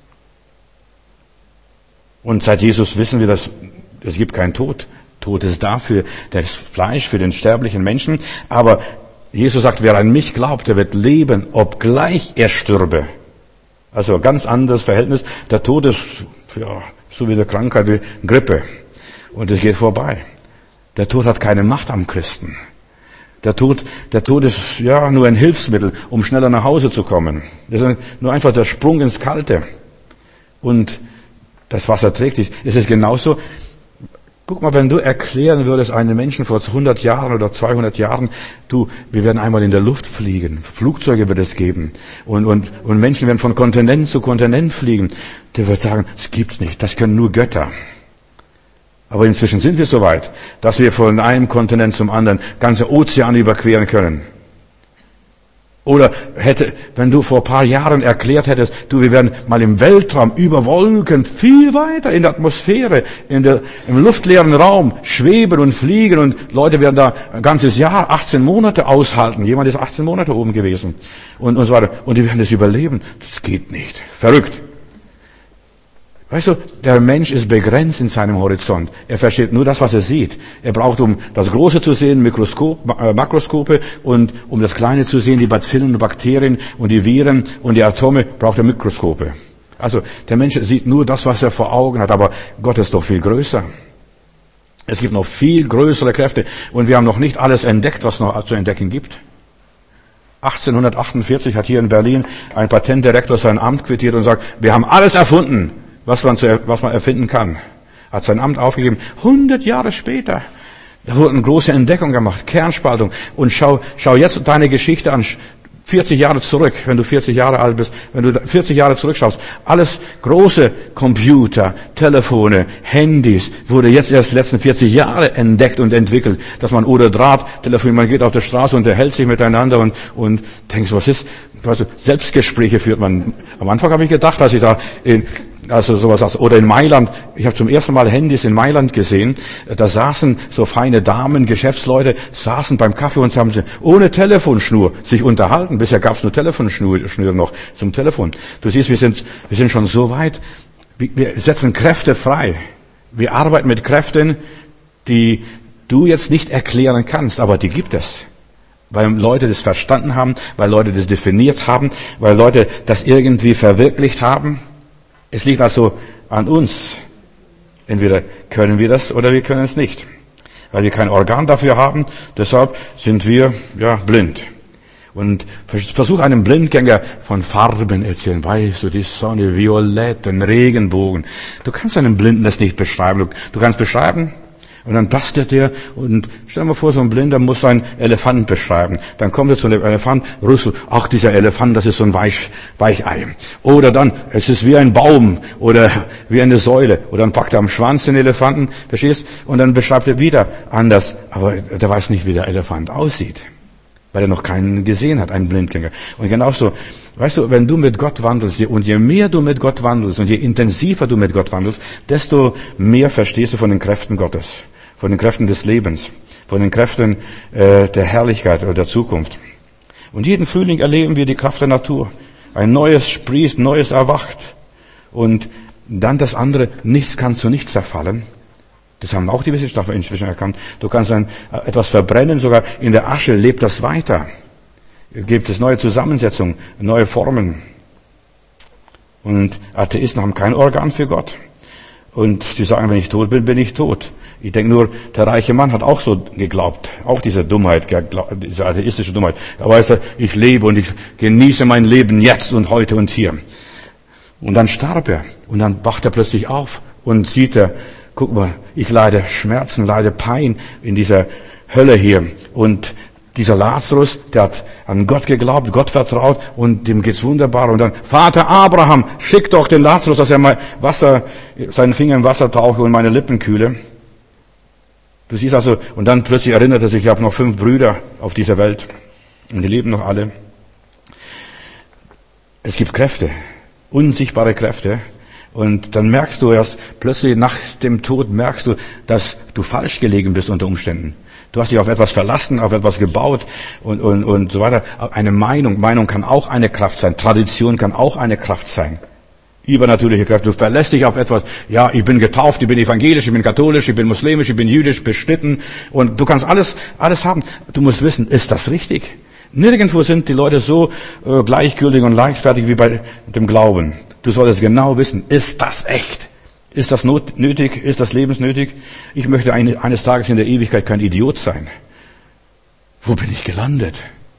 Und seit Jesus wissen wir, dass es gibt keinen Tod. Tod ist dafür das Fleisch, für den sterblichen Menschen. Aber Jesus sagt, wer an mich glaubt, der wird leben, obgleich er stürbe. Also ganz anderes Verhältnis. Der Tod ist ja so wie eine Krankheit, wie Grippe. Und es geht vorbei. Der Tod hat keine Macht am Christen. Der Tod ist ja nur ein Hilfsmittel, um schneller nach Hause zu kommen. Das ist nur einfach der Sprung ins Kalte. Und das Wasser trägt dich. Es ist genauso. Guck mal, wenn du erklären würdest einem Menschen vor 100 Jahren oder 200 Jahren, wir werden einmal in der Luft fliegen. Flugzeuge wird es geben. Und Menschen werden von Kontinent zu Kontinent fliegen. Der wird sagen, das gibt's nicht. Das können nur Götter. Aber inzwischen sind wir so weit, dass wir von einem Kontinent zum anderen ganze Ozeane überqueren können. Oder wenn du vor ein paar Jahren erklärt hättest, wir werden mal im Weltraum über Wolken viel weiter in der Atmosphäre, im luftleeren Raum schweben und fliegen und Leute werden da ein ganzes Jahr, 18 Monate aushalten. Jemand ist 18 Monate oben gewesen und so weiter. Und die werden das überleben. Das geht nicht. Verrückt. Weißt du, der Mensch ist begrenzt in seinem Horizont. Er versteht nur das, was er sieht. Er braucht, um das Große zu sehen, Makroskope und um das Kleine zu sehen, die Bazillen und Bakterien und die Viren und die Atome, braucht er Mikroskope. Also der Mensch sieht nur das, was er vor Augen hat, aber Gott ist doch viel größer. Es gibt noch viel größere Kräfte und wir haben noch nicht alles entdeckt, was noch zu entdecken gibt. 1848 hat hier in Berlin ein Patentdirektor sein Amt quittiert und sagt, wir haben alles erfunden, was man erfinden kann. Hat sein Amt aufgegeben. 100 Jahre später. Da wurde eine große Entdeckung gemacht. Kernspaltung. Und schau jetzt deine Geschichte an. 40 Jahre zurück, wenn du 40 Jahre alt bist, wenn du 40 Jahre zurückschaust. Alles große Computer, Telefone, Handys wurde jetzt erst die letzten 40 Jahre entdeckt und entwickelt. Dass man ohne Draht telefoniert, man geht auf der Straße, unterhält sich miteinander und denkst, was ist? Weißt du, Selbstgespräche führt man. Am Anfang habe ich gedacht, dass ich da oder in Mailand, ich habe zum ersten Mal Handys in Mailand gesehen, da saßen so feine Damen, Geschäftsleute, saßen beim Kaffee und haben ohne Telefonschnur sich unterhalten. Bisher gab es nur Telefonschnür noch zum Telefon. Du siehst, wir sind schon so weit, wir setzen Kräfte frei. Wir arbeiten mit Kräften, die du jetzt nicht erklären kannst, aber die gibt es. Weil Leute das verstanden haben, weil Leute das definiert haben, weil Leute das irgendwie verwirklicht haben. Es liegt also an uns. Entweder können wir das oder wir können es nicht. Weil wir kein Organ dafür haben, deshalb sind wir blind. Und versuch einem Blindgänger von Farben erzählen. Weißt du, die Sonne, Violett, ein Regenbogen. Du kannst einem Blinden das nicht beschreiben. Du kannst beschreiben, Und dann tastet er und stell dir mal vor, so ein Blinder muss einen Elefant beschreiben. Dann kommt er zu dem Elefant, Rüssel, ach, dieser Elefant, das ist so ein Weichei. Oder dann, es ist wie ein Baum oder wie eine Säule. Oder dann packt er am Schwanz den Elefanten, verstehst? Und dann beschreibt er wieder anders. Aber der weiß nicht, wie der Elefant aussieht, weil er noch keinen gesehen hat, einen Blindgänger. Und genauso, weißt du, wenn du mit Gott wandelst, und je mehr du mit Gott wandelst und je intensiver du mit Gott wandelst, desto mehr verstehst du von den Kräften Gottes, von den Kräften des Lebens, von den Kräften der Herrlichkeit oder der Zukunft. Und jeden Frühling erleben wir die Kraft der Natur. Ein neues sprießt, neues erwacht. Und dann das andere, nichts kann zu nichts zerfallen. Das haben auch die Wissenschaftler inzwischen erkannt. Du kannst etwas verbrennen, sogar in der Asche lebt das weiter. Gibt es neue Zusammensetzungen, neue Formen. Und Atheisten haben kein Organ für Gott. Und sie sagen, wenn ich tot bin, bin ich tot. Ich denke nur, der reiche Mann hat auch so geglaubt. Auch diese Dummheit, diese atheistische Dummheit. Er weiß, ich lebe und ich genieße mein Leben jetzt und heute und hier. Und dann starb er. Und dann wacht er plötzlich auf und sieht er, guck mal, ich leide Schmerzen, leide Pein in dieser Hölle hier. Und dieser Lazarus, der hat an Gott geglaubt, Gott vertraut und dem geht's wunderbar. Und dann, Vater Abraham, schick doch den Lazarus, dass er mal seinen Finger im Wasser tauche und meine Lippen kühle. Du siehst also, und dann plötzlich erinnert er sich, ich habe noch 5 Brüder auf dieser Welt und die leben noch alle. Es gibt Kräfte, unsichtbare Kräfte. Und dann merkst du erst, plötzlich nach dem Tod merkst du, dass du falsch gelegen bist unter Umständen. Du hast dich auf etwas verlassen, auf etwas gebaut und so weiter. Eine Meinung kann auch eine Kraft sein. Tradition kann auch eine Kraft sein. Übernatürliche Kraft. Du verlässt dich auf etwas. Ja, ich bin getauft, ich bin evangelisch, ich bin katholisch, ich bin muslimisch, ich bin jüdisch, beschnitten. Und du kannst alles haben. Du musst wissen, ist das richtig? Nirgendwo sind die Leute so gleichgültig und leichtfertig wie bei dem Glauben. Du solltest genau wissen, ist das echt? Ist das nötig? Ist das lebensnötig? Ich möchte eines Tages in der Ewigkeit kein Idiot sein. Wo bin ich gelandet?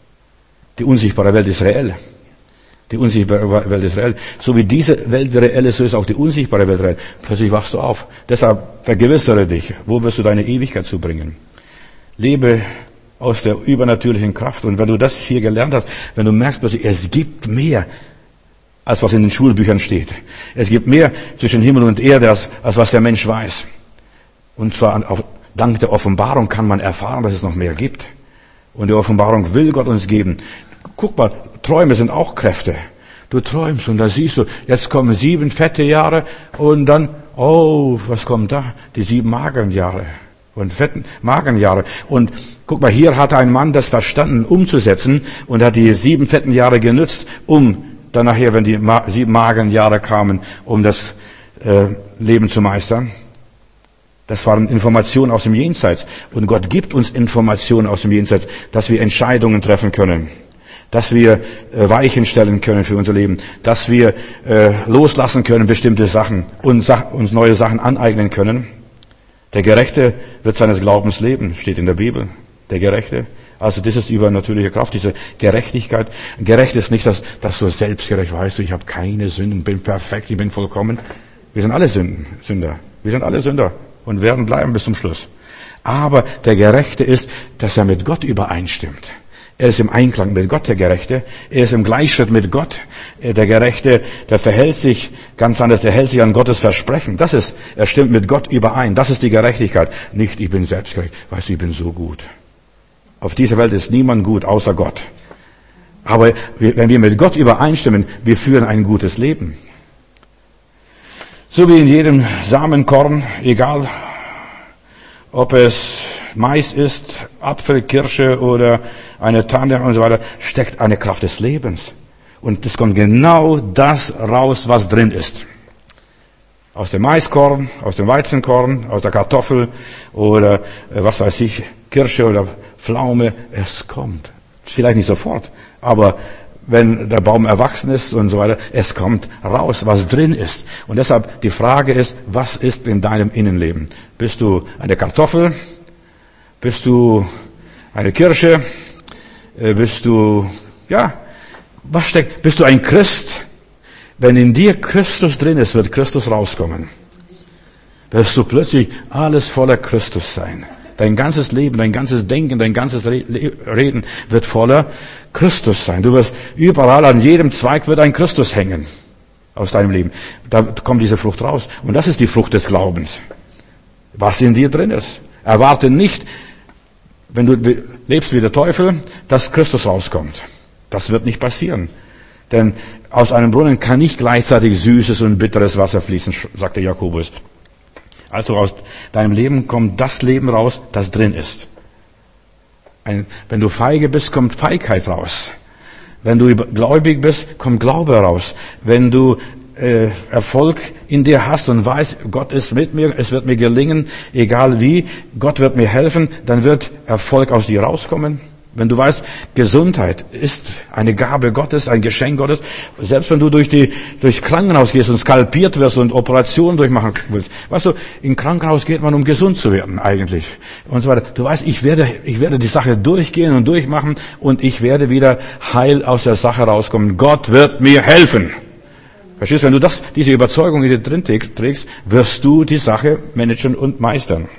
Die unsichtbare Welt ist reell. Die unsichtbare Welt ist reell. So wie diese Welt reell ist, so ist auch die unsichtbare Welt reell. Plötzlich wachst du auf. Deshalb vergewissere dich, wo wirst du deine Ewigkeit zubringen? Lebe aus der übernatürlichen Kraft. Und wenn du das hier gelernt hast, wenn du merkst plötzlich, es gibt mehr, als was in den Schulbüchern steht. Es gibt mehr zwischen Himmel und Erde, als was der Mensch weiß. Und zwar dank der Offenbarung kann man erfahren, dass es noch mehr gibt. Und die Offenbarung will Gott uns geben. Guck mal, Träume sind auch Kräfte. Du träumst und da siehst du, jetzt kommen 7 fette Jahre und dann, oh, was kommt da? Die 7 mageren Jahre und fetten mageren Jahre. Und guck mal, hier hat ein Mann das verstanden, umzusetzen und hat die 7 fetten Jahre genützt, um dann nachher, wenn die 7 mageren Jahre kamen, um das Leben zu meistern. Das waren Informationen aus dem Jenseits. Und Gott gibt uns Informationen aus dem Jenseits, dass wir Entscheidungen treffen können, dass wir Weichen stellen können für unser Leben, dass wir loslassen können bestimmte Sachen und uns neue Sachen aneignen können. Der Gerechte wird seines Glaubens leben, steht in der Bibel. Der Gerechte. Also das ist übernatürliche Kraft, diese Gerechtigkeit. Gerecht ist nicht, dass du selbstgerecht weißt, ich habe keine Sünden, bin perfekt, ich bin vollkommen. Wir sind alle Sünder. Wir sind alle Sünder und werden bleiben bis zum Schluss. Aber der Gerechte ist, dass er mit Gott übereinstimmt. Er ist im Einklang mit Gott, der Gerechte. Er ist im Gleichschritt mit Gott. Der Gerechte, der verhält sich ganz anders. Er hält sich an Gottes Versprechen. Er stimmt mit Gott überein. Das ist die Gerechtigkeit. Nicht, ich bin selbstgerecht. Weißt du, ich bin so gut. Auf dieser Welt ist niemand gut, außer Gott. Aber wenn wir mit Gott übereinstimmen, wir führen ein gutes Leben. So wie in jedem Samenkorn, egal ob es Mais ist, Apfel, Kirsche oder eine Tanne und so weiter, steckt eine Kraft des Lebens. Und es kommt genau das raus, was drin ist. Aus dem Maiskorn, aus dem Weizenkorn, aus der Kartoffel oder was weiß ich, Kirsche oder Pflaume, es kommt. Vielleicht nicht sofort, aber wenn der Baum erwachsen ist und so weiter, es kommt raus, was drin ist. Und deshalb die Frage ist, was ist in deinem Innenleben? Bist du eine Kartoffel? Bist du eine Kirsche? Bist du ein Christ? Wenn in dir Christus drin ist, wird Christus rauskommen. wirst du plötzlich alles voller Christus sein. Dein ganzes Leben, dein ganzes Denken, dein ganzes Reden wird voller Christus sein. Du wirst überall, an jedem Zweig wird ein Christus hängen aus deinem Leben. Da kommt diese Frucht raus. Und das ist die Frucht des Glaubens. Was in dir drin ist. Erwarte nicht, wenn du lebst wie der Teufel, dass Christus rauskommt. Das wird nicht passieren. Denn aus einem Brunnen kann nicht gleichzeitig süßes und bitteres Wasser fließen, sagte Jakobus. Also aus deinem Leben kommt das Leben raus, das drin ist. Wenn du feige bist, kommt Feigheit raus. Wenn du gläubig bist, kommt Glaube raus. Wenn du Erfolg in dir hast und weißt, Gott ist mit mir, es wird mir gelingen, egal wie, Gott wird mir helfen, dann wird Erfolg aus dir rauskommen. Wenn du weißt, Gesundheit ist eine Gabe Gottes, ein Geschenk Gottes, selbst wenn du durchs Krankenhaus gehst und skalpiert wirst und Operationen durchmachen willst. Weißt du, im Krankenhaus geht man, um gesund zu werden, eigentlich. Und so weiter. Du weißt, ich werde die Sache durchgehen und durchmachen und ich werde wieder heil aus der Sache rauskommen. Gott wird mir helfen. Verstehst du, wenn du diese Überzeugung in dir drin trägst, wirst du die Sache managen und meistern.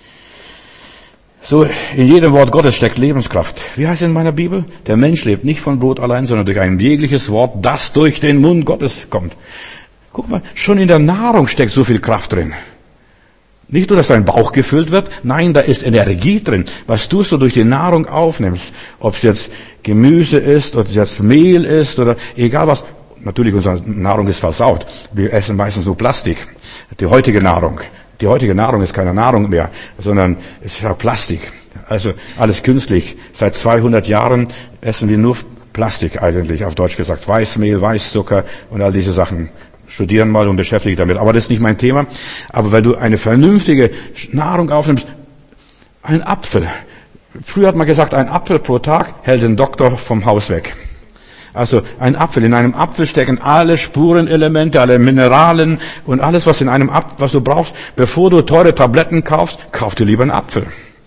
So, in jedem Wort Gottes steckt Lebenskraft. Wie heißt es in meiner Bibel? Der Mensch lebt nicht von Brot allein, sondern durch ein jegliches Wort, das durch den Mund Gottes kommt. Guck mal, schon in der Nahrung steckt so viel Kraft drin. Nicht nur, dass dein Bauch gefüllt wird, nein, da ist Energie drin. Was du so durch die Nahrung aufnimmst, ob es jetzt Gemüse ist, oder jetzt Mehl ist, oder egal was. Natürlich, unsere Nahrung ist versaut. Wir essen meistens nur Plastik. Die heutige Nahrung ist keine Nahrung mehr, sondern es ist ja Plastik. Also alles künstlich. Seit 200 Jahren essen wir nur Plastik eigentlich, auf Deutsch gesagt. Weißmehl, Weißzucker und all diese Sachen. Studieren mal und beschäftige dich damit. Aber das ist nicht mein Thema. Aber weil du eine vernünftige Nahrung aufnimmst, ein Apfel. Früher hat man gesagt, ein Apfel pro Tag hält den Doktor vom Haus weg. Also ein Apfel. In einem Apfel stecken alle Spurenelemente, alle Mineralien und alles, was in einem Apfel, was du brauchst. Bevor du teure Tabletten kaufst, kauf dir lieber einen Apfel.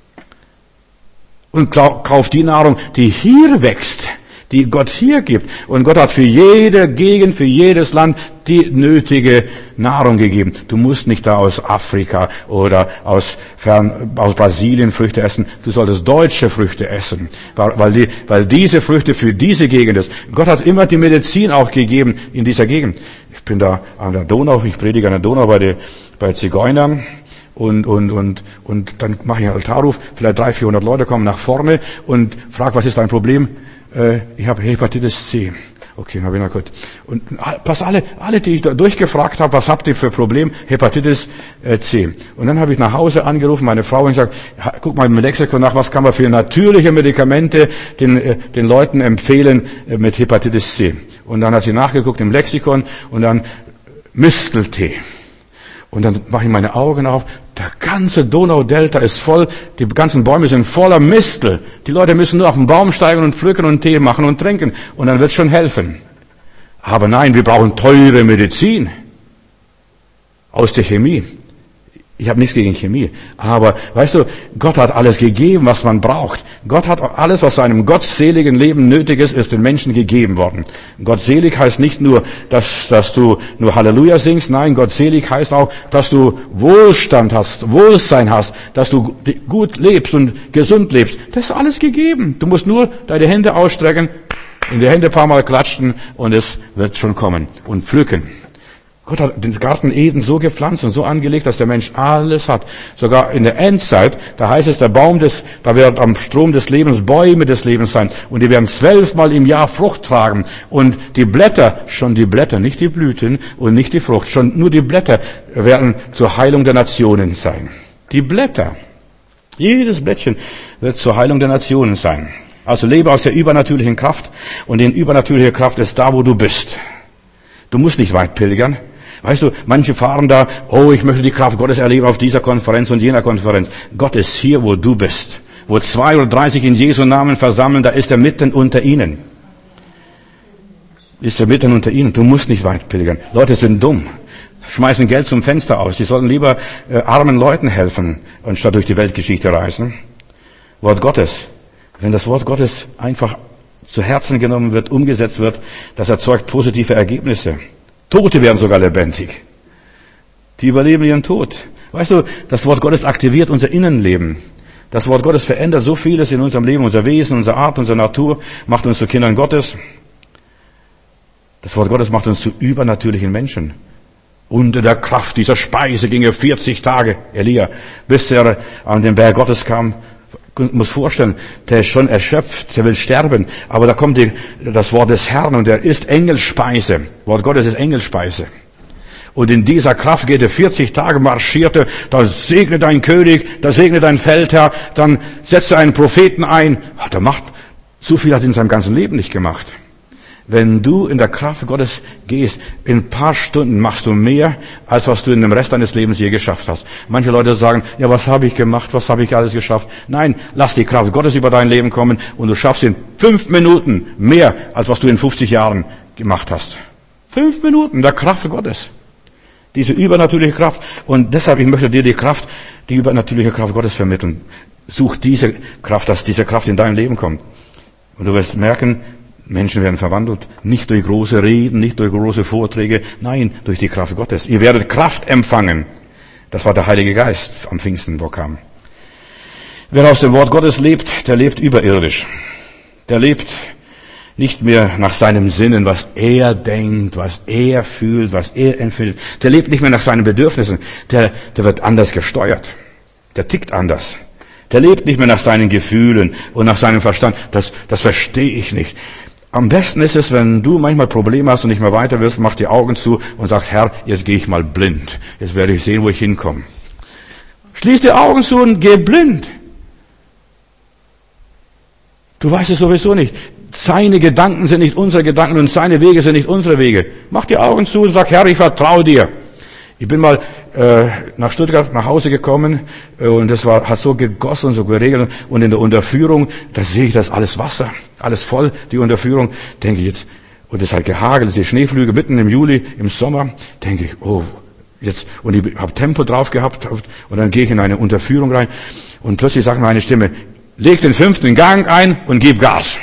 Und kauf die Nahrung, die hier wächst, die Gott hier gibt. Und Gott hat für jede Gegend, für jedes Land die nötige Nahrung gegeben. Du musst nicht da aus Afrika oder aus Brasilien Früchte essen. Du solltest deutsche Früchte essen, weil diese Früchte für diese Gegend ist. Gott hat immer die Medizin auch gegeben in dieser Gegend. Ich bin da an der Donau, ich predige an der Donau bei Zigeunern. Und dann mache ich einen Altarruf, vielleicht 300-400 Leute kommen nach vorne und frag, was ist dein Problem? Ich habe Hepatitis C. Okay, habe ich noch gut. Und fast alle, die ich da durchgefragt habe, was habt ihr für Problem? Hepatitis C. Und dann habe ich nach Hause angerufen, meine Frau, und gesagt, guck mal im Lexikon nach, was kann man für natürliche Medikamente den Leuten empfehlen mit Hepatitis C. Und dann hat sie nachgeguckt im Lexikon und dann Misteltee. Und dann mache ich meine Augen auf. Der ganze Donaudelta ist voll, die ganzen Bäume sind voller Mistel. Die Leute müssen nur auf den Baum steigen und pflücken und Tee machen und trinken. Und dann wird es schon helfen. Aber nein, wir brauchen teure Medizin. Aus der Chemie. Ich habe nichts gegen Chemie. Aber, weißt du, Gott hat alles gegeben, was man braucht. Gott hat alles, was zu einem gottseligen Leben nötig ist den Menschen gegeben worden. Gottselig heißt nicht nur, dass du nur Halleluja singst. Nein, gottselig heißt auch, dass du Wohlstand hast, Wohlsein hast, dass du gut lebst und gesund lebst. Das ist alles gegeben. Du musst nur deine Hände ausstrecken, in die Hände ein paar Mal klatschen und es wird schon kommen und pflücken. Gott hat den Garten Eden so gepflanzt und so angelegt, dass der Mensch alles hat. Sogar in der Endzeit, da heißt es, da wird am Strom des Lebens Bäume des Lebens sein. Und die werden 12-mal im Jahr Frucht tragen. Und die Blätter, nicht die Blüten und nicht die Frucht, nur die Blätter werden zur Heilung der Nationen sein. Die Blätter. Jedes Blättchen wird zur Heilung der Nationen sein. Also lebe aus der übernatürlichen Kraft. Und die übernatürliche Kraft ist da, wo du bist. Du musst nicht weit pilgern. Weißt du, manche fahren da, ich möchte die Kraft Gottes erleben auf dieser Konferenz und jener Konferenz. Gott ist hier, wo du bist. Wo 2 oder 30 in Jesu Namen versammeln, da ist er mitten unter ihnen. Ist er mitten unter ihnen. Du musst nicht weit pilgern. Leute sind dumm. Schmeißen Geld zum Fenster aus. Sie sollten lieber armen Leuten helfen, anstatt durch die Weltgeschichte reisen. Wort Gottes. Wenn das Wort Gottes einfach zu Herzen genommen wird, umgesetzt wird, das erzeugt positive Ergebnisse. Tote werden sogar lebendig. Die überleben ihren Tod. Weißt du, das Wort Gottes aktiviert unser Innenleben. Das Wort Gottes verändert so vieles in unserem Leben, unser Wesen, unsere Art, unsere Natur, macht uns zu Kindern Gottes. Das Wort Gottes macht uns zu übernatürlichen Menschen. Unter der Kraft dieser Speise ging er 40 Tage, Elia, bis er an den Berg Gottes kam. Muss vorstellen, der ist schon erschöpft, der will sterben, aber da kommt das Wort des Herrn und er isst Engelspeise. Wort Gottes ist Engelspeise. Und in dieser Kraft geht er 40 Tage, marschierte, da segnet ein König, da segnet ein Feldherr, dann setzt er einen Propheten ein. So viel hat er in seinem ganzen Leben nicht gemacht. Wenn du in der Kraft Gottes gehst, in ein paar Stunden machst du mehr, als was du in dem Rest deines Lebens je geschafft hast. Manche Leute sagen, ja, was habe ich gemacht, was habe ich alles geschafft? Nein, lass die Kraft Gottes über dein Leben kommen und du schaffst in 5 Minuten mehr, als was du in 50 Jahren gemacht hast. 5 Minuten der Kraft Gottes. Diese übernatürliche Kraft. Und deshalb, ich möchte dir die übernatürliche Kraft Gottes vermitteln. Such diese Kraft, dass diese Kraft in dein Leben kommt. Und du wirst merken, Menschen werden verwandelt, nicht durch große Reden, nicht durch große Vorträge, nein, durch die Kraft Gottes. Ihr werdet Kraft empfangen. Das war der Heilige Geist am Pfingsten, wo er kam. Wer aus dem Wort Gottes lebt, der lebt überirdisch. Der lebt nicht mehr nach seinem Sinnen, was er denkt, was er fühlt, was er empfindet. Der lebt nicht mehr nach seinen Bedürfnissen. Der wird anders gesteuert. Der tickt anders. Der lebt nicht mehr nach seinen Gefühlen und nach seinem Verstand. Das verstehe ich nicht. Am besten ist es, wenn du manchmal Probleme hast und nicht mehr weiter wirst, mach die Augen zu und sagst, Herr, jetzt gehe ich mal blind. Jetzt werde ich sehen, wo ich hinkomme. Schließ die Augen zu und geh blind. Du weißt es sowieso nicht. Seine Gedanken sind nicht unsere Gedanken und seine Wege sind nicht unsere Wege. Mach die Augen zu und sag, Herr, ich vertraue dir. Ich bin mal nach Stuttgart nach Hause gekommen und es hat so gegossen und so geregelt und in der Unterführung, da sehe ich das alles Wasser, alles voll, die Unterführung, denke ich jetzt, und es hat gehagelt, es ist Schneeflüge mitten im Juli, im Sommer, denke ich, oh, jetzt, und ich habe Tempo drauf gehabt und dann gehe ich in eine Unterführung rein und plötzlich sagt mir eine Stimme, leg den 5. Gang ein und gib Gas.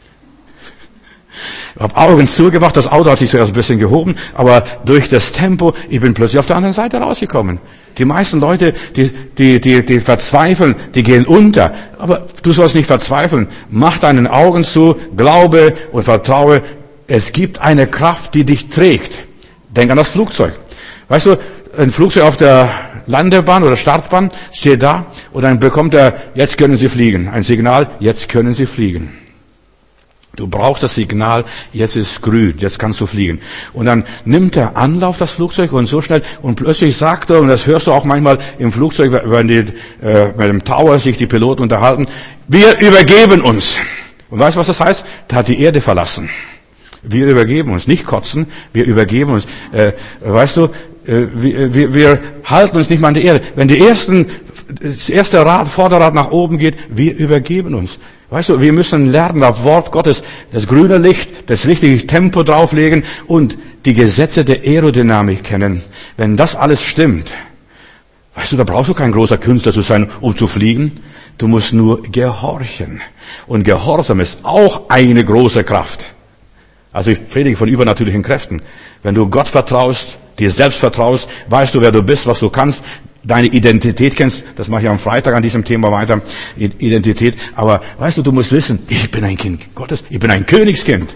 Ich habe Augen zugemacht, das Auto hat sich zuerst ein bisschen gehoben, aber durch das Tempo, ich bin plötzlich auf der anderen Seite rausgekommen. Die meisten Leute, die verzweifeln, die gehen unter. Aber du sollst nicht verzweifeln. Mach deinen Augen zu, glaube und vertraue. Es gibt eine Kraft, die dich trägt. Denk an das Flugzeug. Weißt du, ein Flugzeug auf der Landebahn oder Startbahn steht da und dann bekommt er, jetzt können Sie fliegen. Ein Signal, jetzt können Sie fliegen. Du brauchst das Signal, jetzt ist grün, jetzt kannst du fliegen. Und dann nimmt er Anlauf, das Flugzeug, und so schnell, und plötzlich sagt er, und das hörst du auch manchmal im Flugzeug, wenn die mit dem Tower sich die Piloten unterhalten, wir übergeben uns. Und weißt du, was das heißt? Da hat die Erde verlassen. Wir übergeben uns, nicht kotzen, wir übergeben uns. Weißt du, wir halten uns nicht mal an die Erde. Wenn das erste Vorderrad nach oben geht, wir übergeben uns. Weißt du, wir müssen lernen, das Wort Gottes, das grüne Licht, das richtige Tempo drauflegen und die Gesetze der Aerodynamik kennen. Wenn das alles stimmt, weißt du, da brauchst du kein großer Künstler zu sein, um zu fliegen. Du musst nur gehorchen. Und Gehorsam ist auch eine große Kraft. Also ich predige von übernatürlichen Kräften. Wenn du Gott vertraust, dir selbst vertraust, weißt du, wer du bist, was du kannst, deine Identität kennst, das mache ich am Freitag an diesem Thema weiter, Identität, aber weißt du, du musst wissen, ich bin ein Kind Gottes, ich bin ein Königskind.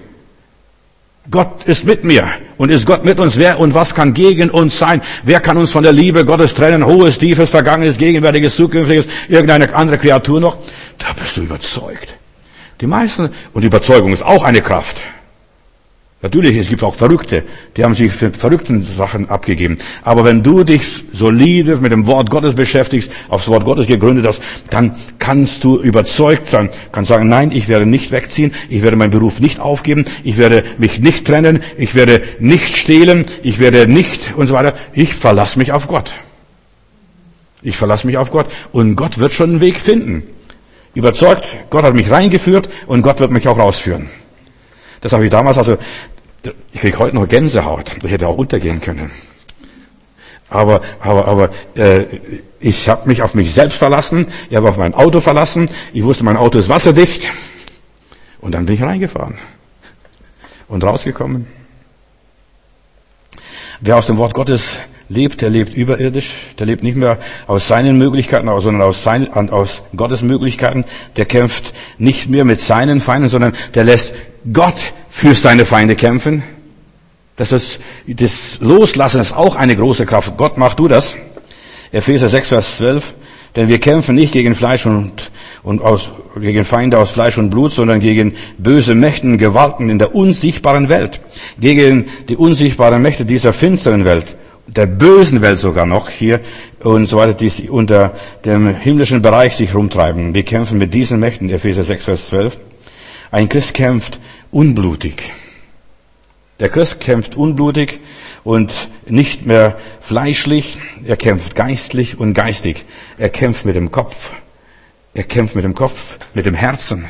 Gott ist mit mir. Und ist Gott mit uns? Wer und was kann gegen uns sein? Wer kann uns von der Liebe Gottes trennen? Hohes, tiefes, vergangenes, gegenwärtiges, zukünftiges, irgendeine andere Kreatur noch? Da bist du überzeugt. Die meisten, und Überzeugung ist auch eine Kraft. Natürlich, es gibt auch Verrückte, die haben sich für verrückten Sachen abgegeben. Aber wenn du dich solide mit dem Wort Gottes beschäftigst, aufs Wort Gottes gegründet hast, dann kannst du überzeugt sein, kannst sagen, nein, ich werde nicht wegziehen, ich werde meinen Beruf nicht aufgeben, ich werde mich nicht trennen, ich werde nicht stehlen, ich werde nicht und so weiter. Ich verlasse mich auf Gott. Ich verlasse mich auf Gott und Gott wird schon einen Weg finden. Überzeugt, Gott hat mich reingeführt und Gott wird mich auch rausführen. Das habe ich damals, ich kriege heute noch Gänsehaut. Ich hätte auch untergehen können. Aber ich habe mich auf mich selbst verlassen. Ich habe auf mein Auto verlassen. Ich wusste, mein Auto ist wasserdicht. Und dann bin ich reingefahren. Und rausgekommen. Wer aus dem Wort Gottes der lebt überirdisch, der lebt nicht mehr aus seinen Möglichkeiten, sondern aus Gottes Möglichkeiten. Der kämpft nicht mehr mit seinen Feinden, sondern der lässt Gott für seine Feinde kämpfen. Das Loslassen ist auch eine große Kraft. Gott, mach du das. Epheser 6, Vers 12. Denn wir kämpfen nicht gegen Fleisch gegen Feinde aus Fleisch und Blut, sondern gegen böse Mächte und Gewalten in der unsichtbaren Welt. Gegen die unsichtbaren Mächte dieser finsteren Welt. Der bösen Welt sogar noch hier und so weiter, die unter dem himmlischen Bereich sich rumtreiben. Wir kämpfen mit diesen Mächten. Epheser 6, Vers 12. Ein Christ kämpft unblutig. Der Christ kämpft unblutig und nicht mehr fleischlich. Er kämpft geistlich und geistig. Er kämpft mit dem Kopf. Er kämpft mit dem Kopf, mit dem Herzen.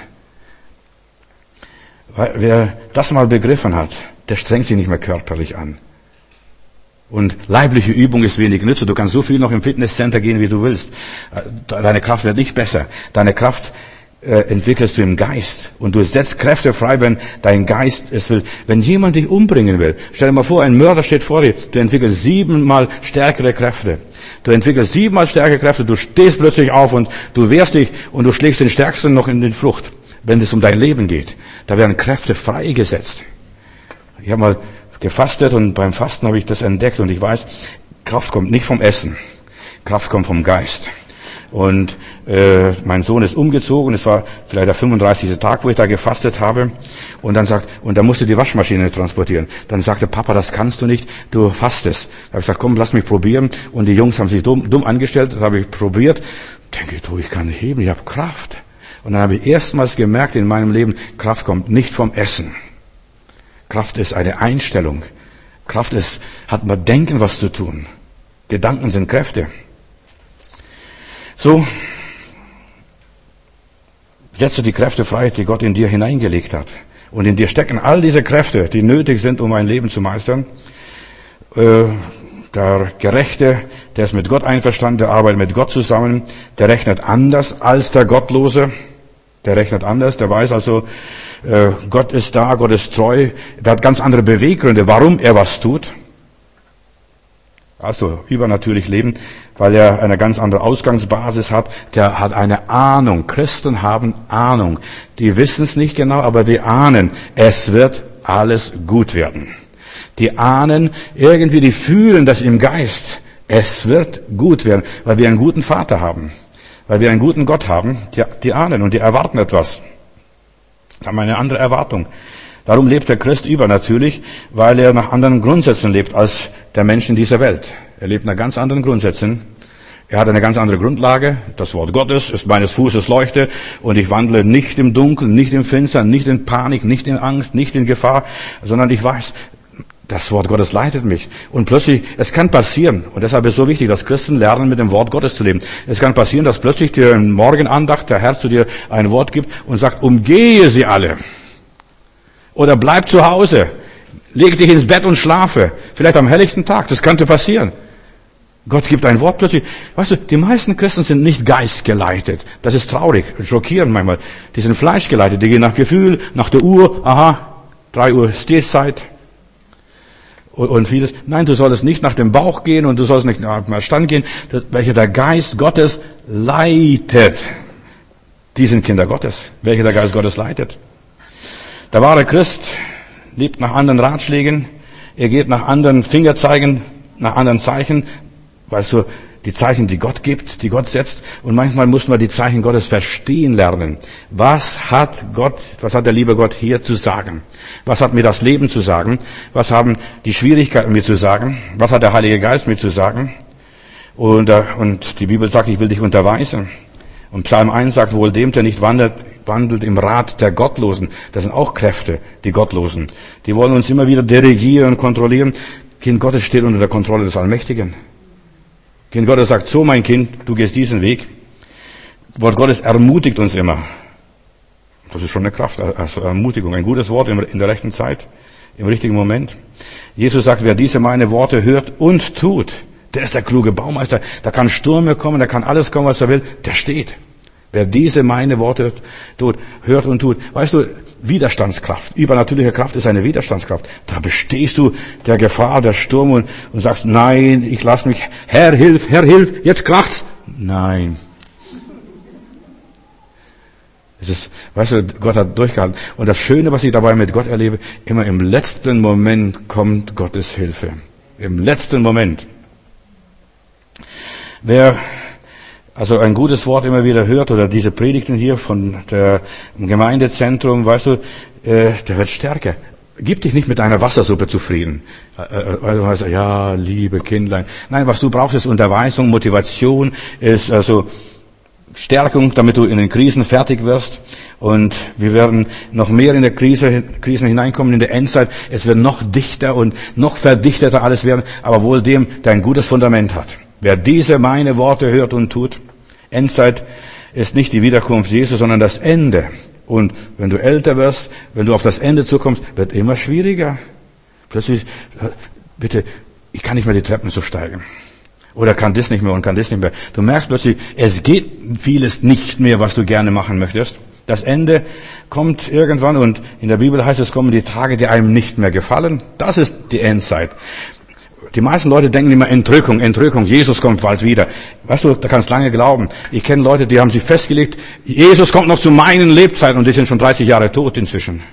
Wer das mal begriffen hat, der strengt sich nicht mehr körperlich an. Und leibliche Übung ist wenig Nütze. Du kannst so viel noch im Fitnesscenter gehen, wie du willst. Deine Kraft wird nicht besser. Deine Kraft entwickelst du im Geist. Und du setzt Kräfte frei, wenn dein Geist es will. Wenn jemand dich umbringen will, stell dir mal vor, ein Mörder steht vor dir, du entwickelst 7-mal stärkere Kräfte. Du entwickelst 7-mal stärkere Kräfte, du stehst plötzlich auf und du wehrst dich und du schlägst den Stärksten noch in die Flucht. Wenn es um dein Leben geht, da werden Kräfte freigesetzt. Ich habe mal gefastet und beim Fasten habe ich das entdeckt und ich weiß, Kraft kommt nicht vom Essen. Kraft kommt vom Geist. Und mein Sohn ist umgezogen, es war vielleicht der 35. Tag, wo ich da gefastet habe. Und dann musste die Waschmaschine transportieren. Dann sagte Papa, das kannst du nicht, du fastest. Da habe ich gesagt, komm, lass mich probieren. Und die Jungs haben sich dumm angestellt, das habe ich probiert. Denke, ich kann heben, ich habe Kraft. Und dann habe ich erstmals gemerkt in meinem Leben, Kraft kommt nicht vom Essen. Kraft ist eine Einstellung. Kraft hat mit Denken was zu tun. Gedanken sind Kräfte. So, setze die Kräfte frei, die Gott in dir hineingelegt hat. Und in dir stecken all diese Kräfte, die nötig sind, um ein Leben zu meistern. Der Gerechte, der ist mit Gott einverstanden, der arbeitet mit Gott zusammen, der rechnet anders als der Gottlose. Der rechnet anders, der weiß also, Gott ist da, Gott ist treu. Der hat ganz andere Beweggründe, warum er was tut. Also übernatürlich leben, weil er eine ganz andere Ausgangsbasis hat. Der hat eine Ahnung. Christen haben Ahnung. Die wissen es nicht genau, aber die ahnen, es wird alles gut werden. Die ahnen, irgendwie die fühlen das im Geist. Es wird gut werden, weil wir einen guten Vater haben. Weil wir einen guten Gott haben. Die ahnen und die erwarten etwas. Die haben eine andere Erwartung. Darum lebt der Christ übernatürlich, weil er nach anderen Grundsätzen lebt als der Mensch in dieser Welt. Er lebt nach ganz anderen Grundsätzen. Er hat eine ganz andere Grundlage. Das Wort Gottes ist meines Fußes Leuchte und ich wandle nicht im Dunkeln, nicht im Finstern, nicht in Panik, nicht in Angst, nicht in Gefahr, sondern ich weiß, das Wort Gottes leitet mich. Und plötzlich, es kann passieren, und deshalb ist es so wichtig, dass Christen lernen, mit dem Wort Gottes zu leben. Es kann passieren, dass plötzlich dir in Morgenandacht der Herr zu dir ein Wort gibt und sagt, umgehe sie alle. Oder bleib zu Hause, leg dich ins Bett und schlafe. Vielleicht am helllichten Tag, das könnte passieren. Gott gibt ein Wort plötzlich. Weißt du, die meisten Christen sind nicht geistgeleitet. Das ist traurig, schockierend manchmal. Die sind fleischgeleitet, die gehen nach Gefühl, nach der Uhr. Aha, 3 Uhr Stehzeit. Und vieles. Nein, du solltest nicht nach dem Bauch gehen und du sollst nicht nach dem Verstand gehen, welcher der Geist Gottes leitet. Die sind Kinder Gottes, welcher der Geist Gottes leitet. Der wahre Christ lebt nach anderen Ratschlägen, er geht nach anderen Fingerzeigen, nach anderen Zeichen, weißt du, die Zeichen, die Gott gibt, die Gott setzt. Und manchmal muss man die Zeichen Gottes verstehen lernen. Was hat der liebe Gott hier zu sagen? Was hat mir das Leben zu sagen? Was haben die Schwierigkeiten mir zu sagen? Was hat der Heilige Geist mir zu sagen? Und die Bibel sagt, ich will dich unterweisen. Und Psalm 1 sagt, wohl dem, der nicht wandelt im Rat der Gottlosen. Das sind auch Kräfte, die Gottlosen. Die wollen uns immer wieder dirigieren und kontrollieren. Kind Gottes steht unter der Kontrolle des Allmächtigen. Kind Gottes sagt, so mein Kind, du gehst diesen Weg. Wort Gottes ermutigt uns immer. Das ist schon eine Kraft, also Ermutigung. Ein gutes Wort in der rechten Zeit, im richtigen Moment. Jesus sagt, wer diese meine Worte hört und tut, der ist der kluge Baumeister. Da kann Stürme kommen, da kann alles kommen, was er will. Der steht. Wer diese meine Worte hört und tut. Weißt du, Widerstandskraft. Übernatürliche Kraft ist eine Widerstandskraft. Da bestehst du der Gefahr, der Sturm und sagst, nein, ich lass mich, Herr, hilf, jetzt kracht's. Nein. Es ist, weißt du, Gott hat durchgehalten. Und das Schöne, was ich dabei mit Gott erlebe, immer im letzten Moment kommt Gottes Hilfe. Im letzten Moment. Wer also ein gutes Wort immer wieder hört oder diese Predigten hier von der Gemeindezentrum, weißt du, der wird stärker. Gib dich nicht mit einer Wassersuppe zufrieden. Also, ja, liebe Kindlein. Nein, was du brauchst, ist Unterweisung, Motivation, ist also Stärkung, damit du in den Krisen fertig wirst. Und wir werden noch mehr in der Krisen hineinkommen in der Endzeit. Es wird noch dichter und noch verdichteter alles werden, aber wohl dem, der ein gutes Fundament hat. Wer diese meine Worte hört und tut, Endzeit ist nicht die Wiederkunft Jesu, sondern das Ende. Und wenn du älter wirst, wenn du auf das Ende zukommst, wird immer schwieriger. Plötzlich, bitte, ich kann nicht mehr die Treppen so steigen. Oder kann das nicht mehr und kann das nicht mehr. Du merkst plötzlich, es geht vieles nicht mehr, was du gerne machen möchtest. Das Ende kommt irgendwann und in der Bibel heißt es, kommen die Tage, die einem nicht mehr gefallen. Das ist die Endzeit. Die meisten Leute denken immer Entrückung, Jesus kommt bald wieder. Weißt du, da kannst lange glauben. Ich kenne Leute, die haben sich festgelegt, Jesus kommt noch zu meinen Lebzeiten und die sind schon 30 Jahre tot inzwischen.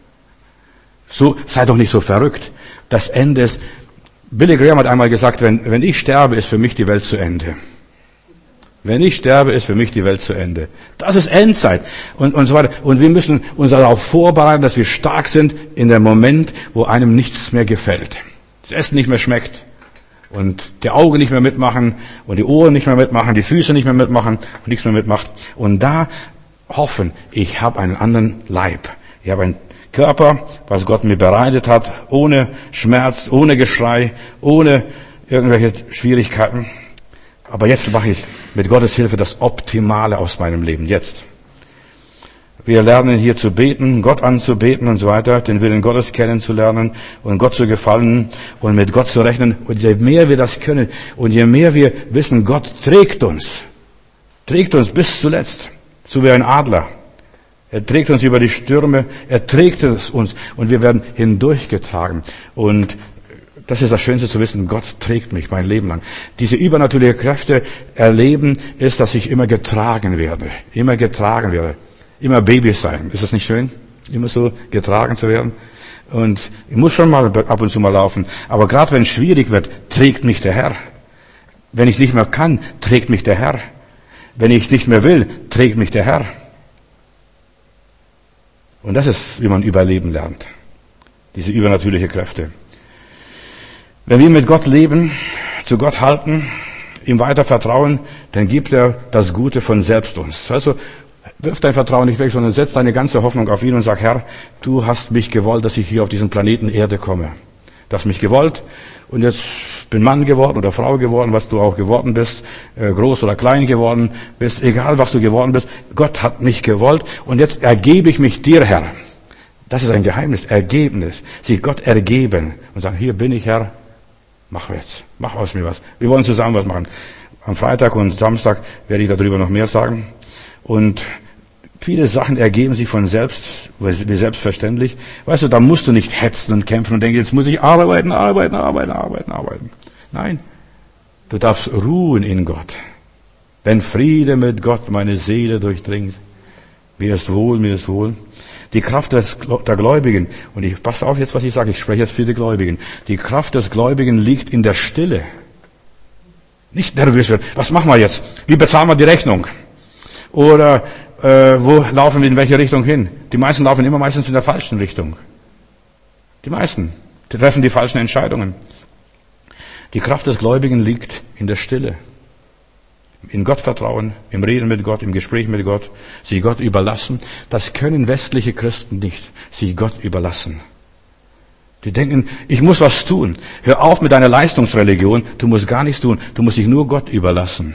So, sei doch nicht so verrückt. Das Ende ist, Billy Graham hat einmal gesagt, wenn ich sterbe, ist für mich die Welt zu Ende. Wenn ich sterbe, ist für mich die Welt zu Ende. Das ist Endzeit und so weiter. Und wir müssen uns darauf vorbereiten, dass wir stark sind in dem Moment, wo einem nichts mehr gefällt. Das Essen nicht mehr schmeckt und die Augen nicht mehr mitmachen und die Ohren nicht mehr mitmachen, die Füße nicht mehr mitmachen und nichts mehr mitmacht. Und da hoffen, ich habe einen anderen Leib. Ich habe einen Körper, was Gott mir bereitet hat, ohne Schmerz, ohne Geschrei, ohne irgendwelche Schwierigkeiten. Aber jetzt mache ich mit Gottes Hilfe das Optimale aus meinem Leben. Jetzt. Wir lernen hier zu beten, Gott anzubeten und so weiter, den Willen Gottes kennenzulernen und Gott zu gefallen und mit Gott zu rechnen. Und je mehr wir das können und je mehr wir wissen, Gott trägt uns bis zuletzt, so wie ein Adler. Er trägt uns über die Stürme, er trägt es uns und wir werden hindurchgetragen. Und das ist das Schönste zu wissen, Gott trägt mich mein Leben lang. Diese übernatürliche Kräfte erleben ist, dass ich immer getragen werde. Immer Babys sein. Ist das nicht schön? Immer so getragen zu werden. Und ich muss schon mal ab und zu mal laufen. Aber gerade wenn es schwierig wird, trägt mich der Herr. Wenn ich nicht mehr kann, trägt mich der Herr. Wenn ich nicht mehr will, trägt mich der Herr. Und das ist, wie man überleben lernt. Diese übernatürliche Kräfte. Wenn wir mit Gott leben, zu Gott halten, ihm weiter vertrauen, dann gibt er das Gute von selbst uns. Also, wirf dein Vertrauen nicht weg, sondern setz deine ganze Hoffnung auf ihn und sag, Herr, du hast mich gewollt, dass ich hier auf diesen Planeten Erde komme. Du hast mich gewollt und jetzt bin Mann geworden oder Frau geworden, was du auch geworden bist, groß oder klein geworden bist, egal was du geworden bist. Gott hat mich gewollt und jetzt ergebe ich mich dir, Herr. Das ist ein Geheimnis, Ergebnis. Sich Gott ergeben und sagen, hier bin ich, Herr, mach jetzt, mach aus mir was. Wir wollen zusammen was machen. Am Freitag und Samstag werde ich darüber noch mehr sagen. Und viele Sachen ergeben sich von selbst, wie selbstverständlich. Weißt du, da musst du nicht hetzen und kämpfen und denken, jetzt muss ich arbeiten. Nein, du darfst ruhen in Gott. Wenn Friede mit Gott meine Seele durchdringt, mir ist wohl. Die Kraft der Gläubigen, und ich passe auf jetzt, was ich sage, ich spreche jetzt für die Gläubigen. Die Kraft des Gläubigen liegt in der Stille. Nicht nervös werden. Was machen wir jetzt? Wie bezahlen wir die Rechnung? Oder wo laufen wir in welche Richtung hin? Die meisten laufen immer meistens in der falschen Richtung. Die meisten treffen die falschen Entscheidungen. Die Kraft des Gläubigen liegt in der Stille. In Gott vertrauen, im Reden mit Gott, im Gespräch mit Gott, sie Gott überlassen. Das können westliche Christen nicht, sie Gott überlassen. Die denken, ich muss was tun. Hör auf mit deiner Leistungsreligion, du musst gar nichts tun, du musst dich nur Gott überlassen.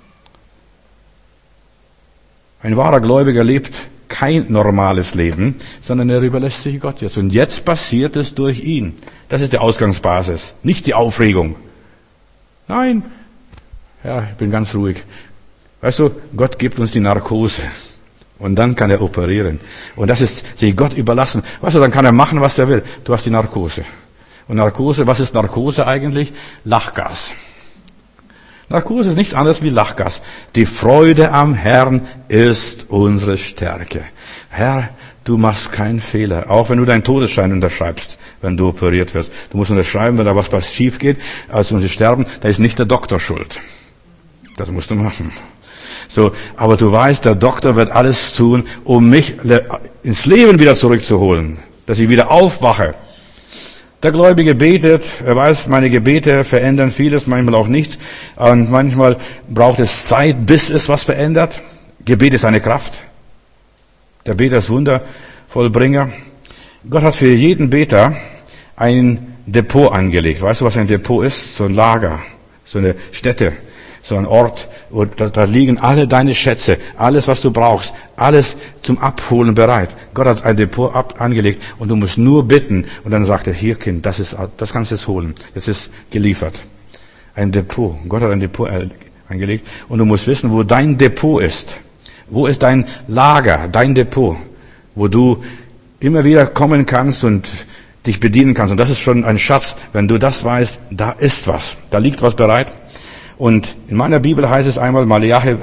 Ein wahrer Gläubiger lebt kein normales Leben, sondern er überlässt sich Gott jetzt. Und jetzt passiert es durch ihn. Das ist die Ausgangsbasis, nicht die Aufregung. Nein, ja, ich bin ganz ruhig. Weißt du, Gott gibt uns die Narkose. Und dann kann er operieren. Und das ist sich Gott überlassen. Weißt du, dann kann er machen, was er will. Du hast die Narkose. Und Narkose, was ist Narkose eigentlich? Lachgas. Narkose ist nichts anderes wie Lachgas. Die Freude am Herrn ist unsere Stärke. Herr, du machst keinen Fehler. Auch wenn du deinen Todesschein unterschreibst, wenn du operiert wirst. Du musst unterschreiben, wenn da was schief geht, als sie sterben, da ist nicht der Doktor schuld. Das musst du machen. So, aber du weißt, der Doktor wird alles tun, um mich ins Leben wieder zurückzuholen, dass ich wieder aufwache. Der Gläubige betet, er weiß, meine Gebete verändern vieles, manchmal auch nichts. Und manchmal braucht es Zeit, bis es was verändert. Gebet ist eine Kraft. Der Beter ist Wundervollbringer. Gott hat für jeden Beter ein Depot angelegt. Weißt du, was ein Depot ist? So ein Lager, so eine Stätte, so ein Ort, wo da liegen alle deine Schätze, alles, was du brauchst, alles zum Abholen bereit. Gott hat ein Depot angelegt und du musst nur bitten. Und dann sagt er, hier Kind, das kannst du jetzt holen. Es ist geliefert. Ein Depot. Gott hat ein Depot angelegt und du musst wissen, wo dein Depot ist. Wo ist dein Lager, dein Depot, wo du immer wieder kommen kannst und dich bedienen kannst. Und das ist schon ein Schatz. Wenn du das weißt, da ist was. Da liegt was bereit. Und in meiner Bibel heißt es einmal, Malachi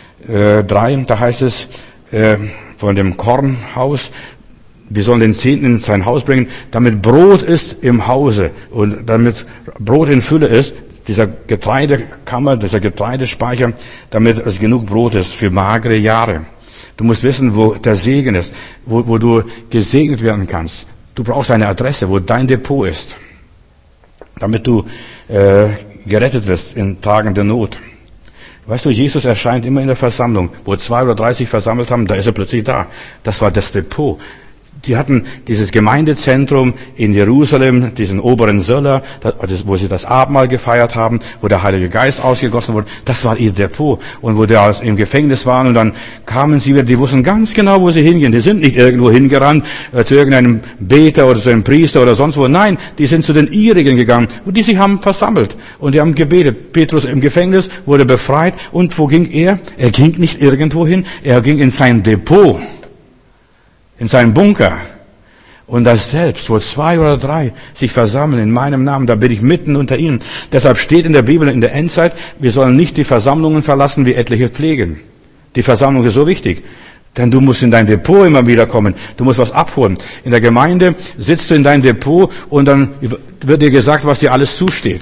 3, da heißt es von dem Kornhaus, wir sollen den Zehnten in sein Haus bringen, damit Brot ist im Hause und damit Brot in Fülle ist, dieser Getreidekammer, dieser Getreidespeicher, damit es genug Brot ist für magere Jahre. Du musst wissen, wo der Segen ist, wo du gesegnet werden kannst. Du brauchst eine Adresse, wo dein Depot ist, damit du gerettet wirst in Tagen der Not. Weißt du, Jesus erscheint immer in der Versammlung. Wo 2 oder 3 sich versammelt haben, da ist er plötzlich da. Das war das Depot. Die hatten dieses Gemeindezentrum in Jerusalem, diesen oberen Söller, wo sie das Abendmahl gefeiert haben, wo der Heilige Geist ausgegossen wurde. Das war ihr Depot. Und wo die im Gefängnis waren und dann kamen sie wieder, die wussten ganz genau, wo sie hingehen. Die sind nicht irgendwo hingerannt, zu irgendeinem Beter oder zu einem Priester oder sonst wo. Nein, die sind zu den ihrigen gegangen und die sich haben versammelt. Und die haben gebetet. Petrus im Gefängnis wurde befreit. Und wo ging er? Er ging nicht irgendwo hin. Er ging in sein Depot. In seinem Bunker. Und das selbst, wo 2 oder 3 sich versammeln in meinem Namen, da bin ich mitten unter ihnen. Deshalb steht in der Bibel in der Endzeit, wir sollen nicht die Versammlungen verlassen, wie etliche pflegen. Die Versammlung ist so wichtig. Denn du musst in dein Depot immer wieder kommen. Du musst was abholen. In der Gemeinde sitzt du in dein Depot und dann wird dir gesagt, was dir alles zusteht.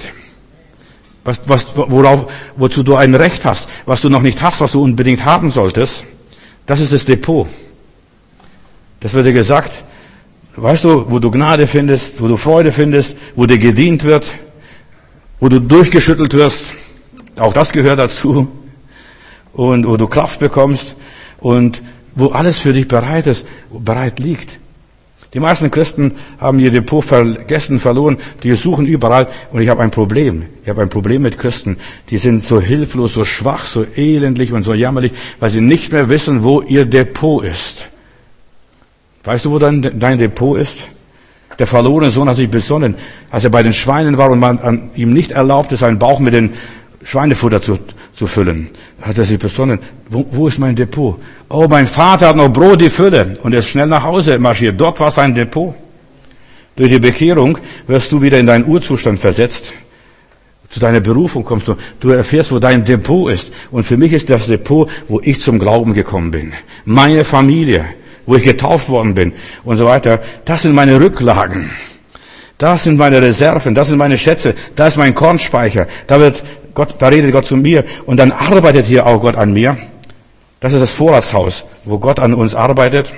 Wozu du ein Recht hast, was du noch nicht hast, was du unbedingt haben solltest. Das ist das Depot. Das wird dir gesagt, weißt du, wo du Gnade findest, wo du Freude findest, wo dir gedient wird, wo du durchgeschüttelt wirst, auch das gehört dazu, und wo du Kraft bekommst und wo alles für dich bereit liegt. Die meisten Christen haben ihr Depot vergessen, verloren, die suchen überall und ich habe ein Problem. Ich habe ein Problem mit Christen, die sind so hilflos, so schwach, so elendlich und so jammerlich, weil sie nicht mehr wissen, wo ihr Depot ist. Weißt du, wo dein Depot ist? Der verlorene Sohn hat sich besonnen, als er bei den Schweinen war und man ihm nicht erlaubte, seinen Bauch mit dem Schweinefutter zu füllen. Hat er sich besonnen, wo ist mein Depot? Oh, mein Vater hat noch Brot die Fülle. Und er ist schnell nach Hause marschiert. Dort war sein Depot. Durch die Bekehrung wirst du wieder in deinen Urzustand versetzt. Zu deiner Berufung kommst du. Du erfährst, wo dein Depot ist. Und für mich ist das Depot, wo ich zum Glauben gekommen bin. Meine Familie, wo ich getauft worden bin und so weiter. Das sind meine Rücklagen. Das sind meine Reserven. Das sind meine Schätze. Da ist mein Kornspeicher. Da redet Gott zu mir. Und dann arbeitet hier auch Gott an mir. Das ist das Vorratshaus, wo Gott an uns arbeitet.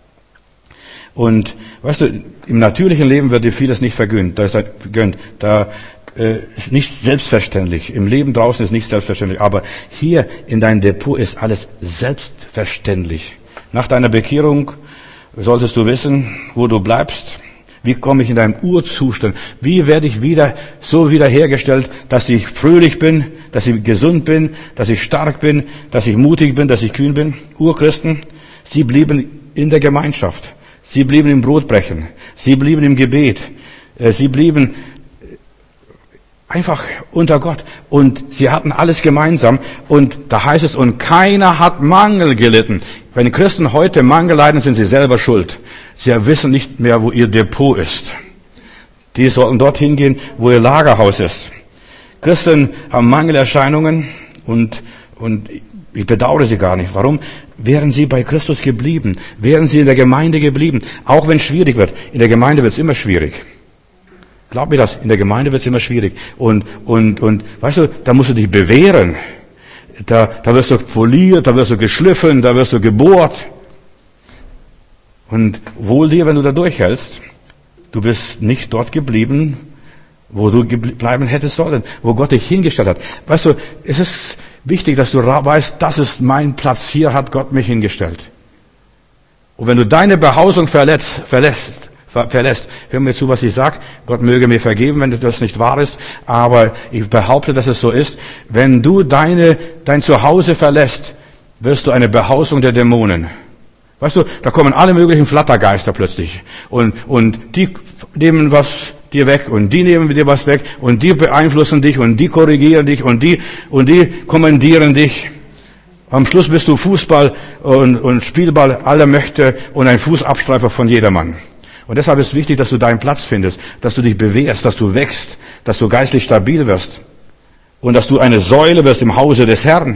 Und weißt du, im natürlichen Leben wird dir vieles nicht vergönnt. Da ist nichts selbstverständlich. Im Leben draußen ist nichts selbstverständlich. Aber hier in deinem Depot ist alles selbstverständlich. Nach deiner Bekehrung solltest du wissen, wo du bleibst. Wie komme ich in deinen Urzustand? Wie werde ich so wiederhergestellt, dass ich fröhlich bin, dass ich gesund bin, dass ich stark bin, dass ich mutig bin, dass ich kühn bin? Urchristen, sie blieben in der Gemeinschaft. Sie blieben im Brotbrechen. Sie blieben im Gebet. Sie blieben Einfach unter Gott. Und sie hatten alles gemeinsam. Und da heißt es, und keiner hat Mangel gelitten. Wenn Christen heute Mangel leiden, sind sie selber schuld. Sie wissen nicht mehr, wo ihr Depot ist. Die sollten dorthin gehen, wo ihr Lagerhaus ist. Christen haben Mangelerscheinungen und ich bedauere sie gar nicht. Warum? Wären sie bei Christus geblieben? Wären sie in der Gemeinde geblieben? Auch wenn es schwierig wird. In der Gemeinde wird es immer schwierig. Glaub mir das, in der Gemeinde wird es immer schwierig. Und weißt du, da musst du dich bewähren. Da wirst du poliert, da wirst du geschliffen, da wirst du gebohrt. Und wohl dir, wenn du da durchhältst, du bist nicht dort geblieben, wo du bleiben hättest sollen, wo Gott dich hingestellt hat. Weißt du, es ist wichtig, dass du weißt, das ist mein Platz, hier hat Gott mich hingestellt. Und wenn du deine Behausung verlässt, hör mir zu, was ich sage. Gott möge mir vergeben, wenn das nicht wahr ist. Aber ich behaupte, dass es so ist. Wenn du dein Zuhause verlässt, wirst du eine Behausung der Dämonen. Weißt du, da kommen alle möglichen Flattergeister plötzlich. Und die nehmen was dir weg und die nehmen dir was weg und die beeinflussen dich und die korrigieren dich und die kommandieren dich. Am Schluss bist du Fußball und Spielball aller Mächte und ein Fußabstreifer von jedermann. Und deshalb ist wichtig, dass du deinen Platz findest, dass du dich bewährst, dass du wächst, dass du geistlich stabil wirst und dass du eine Säule wirst im Hause des Herrn.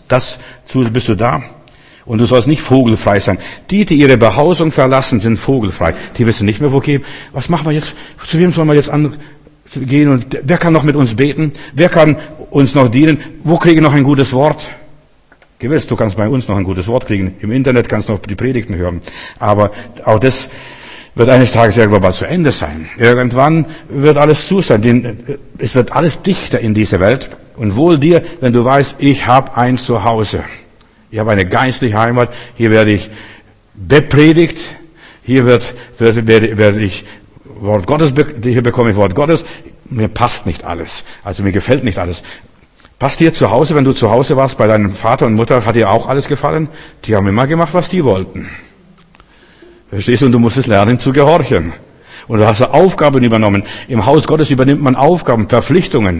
Dazu bist du da. Und du sollst nicht vogelfrei sein. Die ihre Behausung verlassen, sind vogelfrei. Die wissen nicht mehr, wo gehen. Was machen wir jetzt? Zu wem sollen wir jetzt gehen? Und wer kann noch mit uns beten? Wer kann uns noch dienen? Wo kriege ich noch ein gutes Wort? Gewiss, du kannst bei uns noch ein gutes Wort kriegen. Im Internet kannst du noch die Predigten hören. Aber auch das wird eines Tages irgendwann mal zu Ende sein. Irgendwann wird alles zu sein. Es wird alles dichter in dieser Welt. Und wohl dir, wenn du weißt, ich habe ein Zuhause. Ich habe eine geistliche Heimat. Hier werde ich bepredigt. Hier werde ich Wort Gottes, hier bekomme ich Wort Gottes. Mir passt nicht alles. Also mir gefällt nicht alles. Passt dir zu Hause, wenn du zu Hause warst bei deinem Vater und Mutter, hat dir auch alles gefallen? Die haben immer gemacht, was die wollten. Verstehst du? Und du musstest lernen zu gehorchen. Und du hast Aufgaben übernommen. Im Haus Gottes übernimmt man Aufgaben, Verpflichtungen.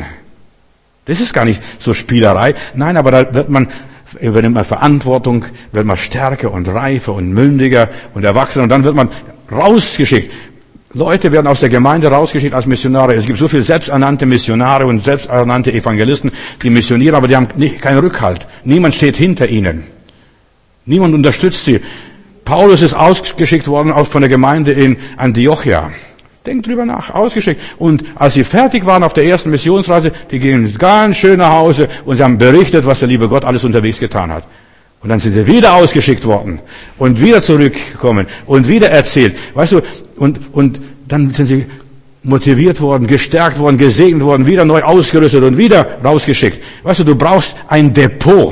Das ist gar nicht so Spielerei. Nein, aber da übernimmt man Verantwortung, wird man stärker und reifer und mündiger und erwachsen und dann wird man rausgeschickt. Leute werden aus der Gemeinde rausgeschickt als Missionare. Es gibt so viele selbsternannte Missionare und selbsternannte Evangelisten, die missionieren, aber die haben keinen Rückhalt. Niemand steht hinter ihnen. Niemand unterstützt sie. Paulus ist ausgeschickt worden auch von der Gemeinde in Antiochia. Denkt drüber nach, ausgeschickt. Und als sie fertig waren auf der ersten Missionsreise, die gingen ganz schön nach Hause und sie haben berichtet, was der liebe Gott alles unterwegs getan hat. Und dann sind sie wieder ausgeschickt worden und wieder zurückgekommen und wieder erzählt. Weißt du, und dann sind sie motiviert worden, gestärkt worden, gesegnet worden, wieder neu ausgerüstet und wieder rausgeschickt. Weißt du, du brauchst ein Depot.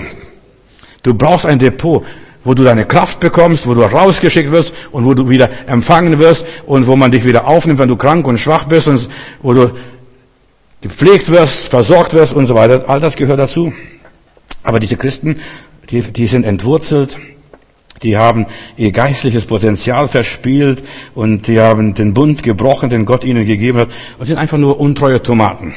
Du brauchst ein Depot, wo du deine Kraft bekommst, wo du rausgeschickt wirst und wo du wieder empfangen wirst und wo man dich wieder aufnimmt, wenn du krank und schwach bist und wo du gepflegt wirst, versorgt wirst und so weiter. All das gehört dazu. Aber diese Christen, die sind entwurzelt, die haben ihr geistliches Potenzial verspielt und die haben den Bund gebrochen, den Gott ihnen gegeben hat und sind einfach nur untreue Tomaten.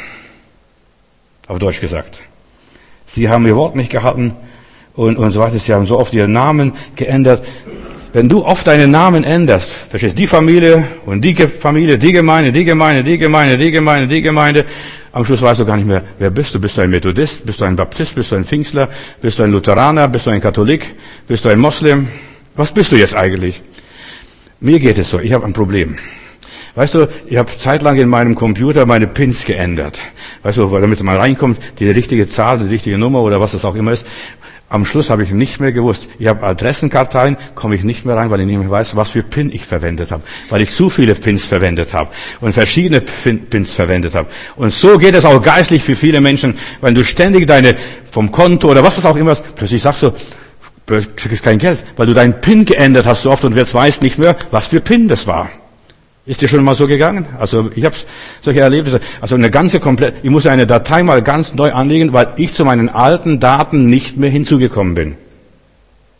Auf Deutsch gesagt. Sie haben ihr Wort nicht gehalten. Und so weiter. Sie haben so oft ihren Namen geändert. Wenn du oft deinen Namen änderst, verstehst, die Familie und die Familie, die Gemeinde, die Gemeinde, die Gemeinde, die Gemeinde, die Gemeinde, am Schluss weißt du gar nicht mehr, wer bist du? Bist du ein Methodist? Bist du ein Baptist? Bist du ein Pfingstler? Bist du ein Lutheraner? Bist du ein Katholik? Bist du ein Moslem? Was bist du jetzt eigentlich? Mir geht es so, ich habe ein Problem. Weißt du, ich habe zeitlang in meinem Computer meine Pins geändert. Weißt du, damit man reinkommt, die richtige Zahl, die richtige Nummer oder was das auch immer ist. Am Schluss habe ich nicht mehr gewusst. Ich habe Adressenkarteien, komme ich nicht mehr rein, weil ich nicht mehr weiß, was für PIN ich verwendet habe. Weil ich zu viele Pins verwendet habe und verschiedene Pins verwendet habe. Und so geht es auch geistlich für viele Menschen. Wenn du ständig vom Konto oder was das auch immer ist, plötzlich sagst du, du kriegst kein Geld, weil du deinen PIN geändert hast so oft und jetzt weißt nicht mehr, was für PIN das war. Ist dir schon mal so gegangen? Also ich habe solche Erlebnisse. Also ich muss eine Datei mal ganz neu anlegen, weil ich zu meinen alten Daten nicht mehr hinzugekommen bin.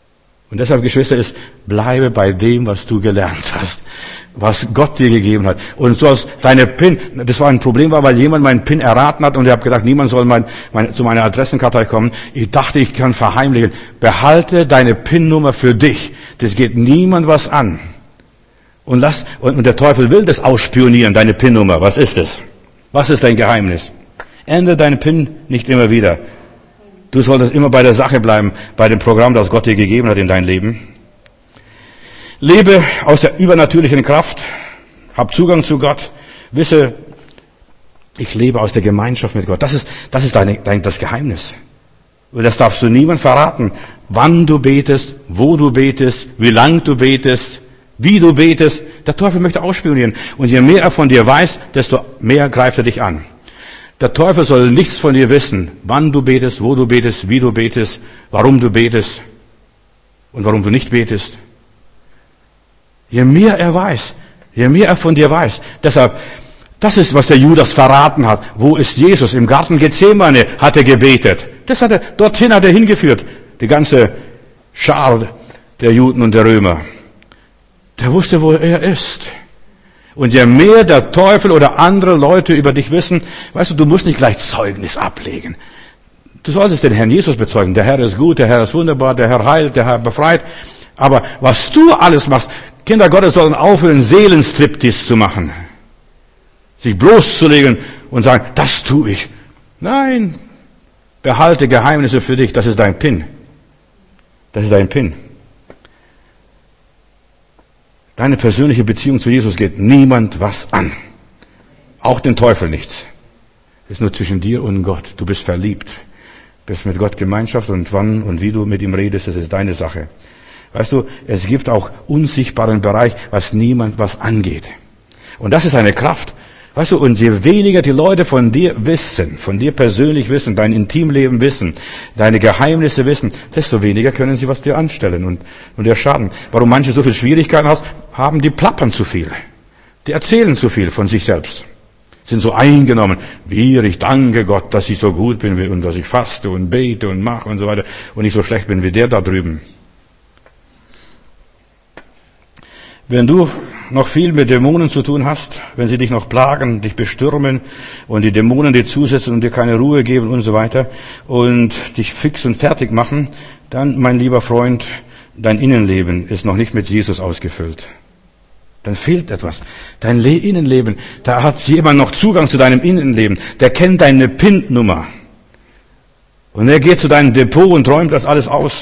Und deshalb, Geschwister, bleibe bei dem, was du gelernt hast, was Gott dir gegeben hat. Und so aus deine PIN, das war ein Problem, weil jemand meinen PIN erraten hat und ich habe gedacht, niemand soll zu meiner Adressenkartei kommen. Ich dachte, ich kann verheimlichen. Behalte deine PIN-Nummer für dich. Das geht niemand was an. Und der Teufel will das ausspionieren, deine PIN-Nummer. Was ist es? Was ist dein Geheimnis? Ändere deine PIN nicht immer wieder. Du solltest immer bei der Sache bleiben, bei dem Programm, das Gott dir gegeben hat in dein Leben. Lebe aus der übernatürlichen Kraft. Hab Zugang zu Gott. Wisse, ich lebe aus der Gemeinschaft mit Gott. Das ist das Geheimnis. Und das darfst du niemand verraten. Wann du betest, wo du betest, wie lang du betest, wie du betest. Der Teufel möchte ausspionieren. Und je mehr er von dir weiß, desto mehr greift er dich an. Der Teufel soll nichts von dir wissen, wann du betest, wo du betest, wie du betest, warum du betest und warum du nicht betest. Je mehr er weiß, je mehr er von dir weiß. Deshalb, das ist, was der Judas verraten hat. Wo ist Jesus? Im Garten Gethsemane hat er gebetet. Dorthin hat er hingeführt. Die ganze Schar der Juden und der Römer. Der wusste, wo er ist. Und je mehr der Teufel oder andere Leute über dich wissen, weißt du musst nicht gleich Zeugnis ablegen. Du solltest den Herrn Jesus bezeugen. Der Herr ist gut, der Herr ist wunderbar, der Herr heilt, der Herr befreit. Aber was du alles machst, Kinder Gottes sollen aufhören, Seelenstriptease zu machen. Sich bloßzulegen und sagen, das tue ich. Nein, behalte Geheimnisse für dich, das ist dein PIN. Das ist dein PIN. Deine persönliche Beziehung zu Jesus geht niemand was an. Auch den Teufel nichts. Es ist nur zwischen dir und Gott. Du bist verliebt. Bist mit Gott Gemeinschaft und wann und wie du mit ihm redest, das ist deine Sache. Weißt du, es gibt auch unsichtbaren Bereich, was niemand was angeht. Und das ist eine Kraft. Weißt du, und je weniger die Leute von dir wissen, von dir persönlich wissen, dein Intimleben wissen, deine Geheimnisse wissen, desto weniger können sie was dir anstellen und dir schaden. Warum manche so viel Schwierigkeiten haben, die plappern zu viel. Die erzählen zu viel von sich selbst. Sind so eingenommen. Ich danke Gott, dass ich so gut bin und dass ich faste und bete und mache und so weiter und nicht so schlecht bin wie der da drüben. Wenn du noch viel mit Dämonen zu tun hast, wenn sie dich noch plagen, dich bestürmen und die Dämonen dir zusetzen und dir keine Ruhe geben und so weiter und dich fix und fertig machen, dann, mein lieber Freund, dein Innenleben ist noch nicht mit Jesus ausgefüllt. Dann fehlt etwas. Dein Innenleben, da hat jemand noch Zugang zu deinem Innenleben. Der kennt deine PIN-Nummer. Und er geht zu deinem Depot und räumt das alles aus.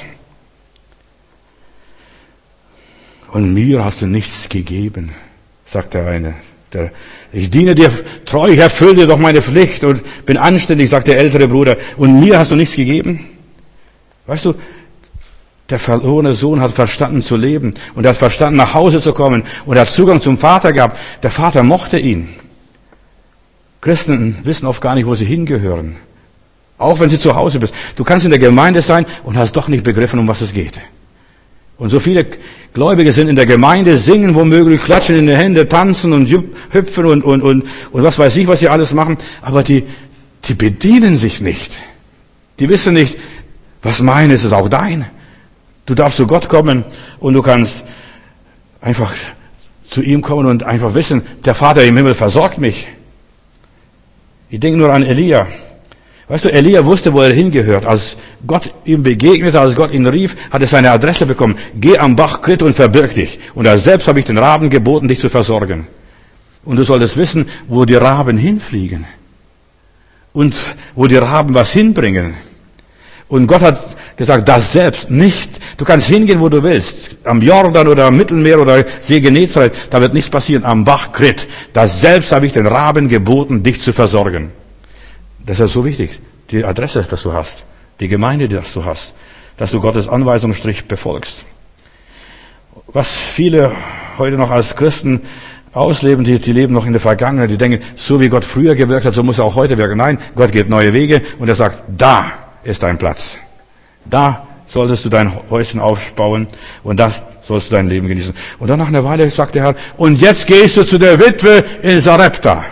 Und mir hast du nichts gegeben, sagt der eine. Ich diene dir treu, ich erfülle dir doch meine Pflicht und bin anständig, sagt der ältere Bruder. Und mir hast du nichts gegeben? Weißt du, der verlorene Sohn hat verstanden zu leben und er hat verstanden, nach Hause zu kommen und er hat Zugang zum Vater gehabt. Der Vater mochte ihn. Christen wissen oft gar nicht, wo sie hingehören. Auch wenn sie zu Hause bist. Du kannst in der Gemeinde sein und hast doch nicht begriffen, um was es geht. Und so viele Gläubige sind in der Gemeinde, singen womöglich, klatschen in die Hände, tanzen und hüpfen und was weiß ich, was sie alles machen. Aber die bedienen sich nicht. Die wissen nicht, was mein ist auch dein. Du darfst zu Gott kommen und du kannst einfach zu ihm kommen und einfach wissen, der Vater im Himmel versorgt mich. Ich denke nur an Elia. Weißt du, Elia wusste, wo er hingehört. Als Gott ihm begegnete, als Gott ihn rief, hat er seine Adresse bekommen. Geh am Bach Krit und verbirg dich. Und da selbst habe ich den Raben geboten, dich zu versorgen. Und du solltest wissen, wo die Raben hinfliegen. Und wo die Raben was hinbringen. Und Gott hat gesagt, das selbst nicht. Du kannst hingehen, wo du willst. Am Jordan oder am Mittelmeer oder See Genezareth. Da wird nichts passieren. Am Bach Krit. Das selbst habe ich den Raben geboten, dich zu versorgen. Das ist so wichtig, die Adresse, dass du hast, die Gemeinde, die du hast, dass du Gottes Anweisungsstrich befolgst. Was viele heute noch als Christen ausleben, die leben noch in der Vergangenheit, die denken, so wie Gott früher gewirkt hat, so muss er auch heute wirken. Nein, Gott geht neue Wege und er sagt, da ist dein Platz. Da solltest du dein Häuschen aufbauen und das sollst du dein Leben genießen. Und dann nach einer Weile sagt der Herr, und jetzt gehst du zu der Witwe in Sarepta.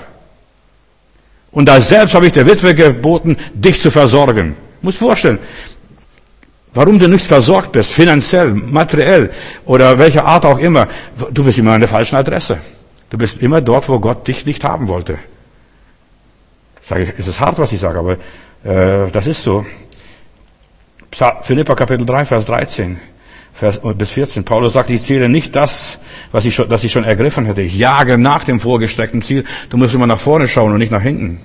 Und da selbst habe ich der Witwe geboten, dich zu versorgen. Muss vorstellen. Warum du nicht versorgt bist, finanziell, materiell oder welcher Art auch immer, du bist immer an der falschen Adresse. Du bist immer dort, wo Gott dich nicht haben wollte. Sage ich, es ist hart, was ich sage, aber das ist so. Philipper Kapitel 3, Vers 13 bis 14. Paulus sagt, ich zähle nicht das ich schon ergriffen hätte. Ich jage nach dem vorgestreckten Ziel. Du musst immer nach vorne schauen und nicht nach hinten.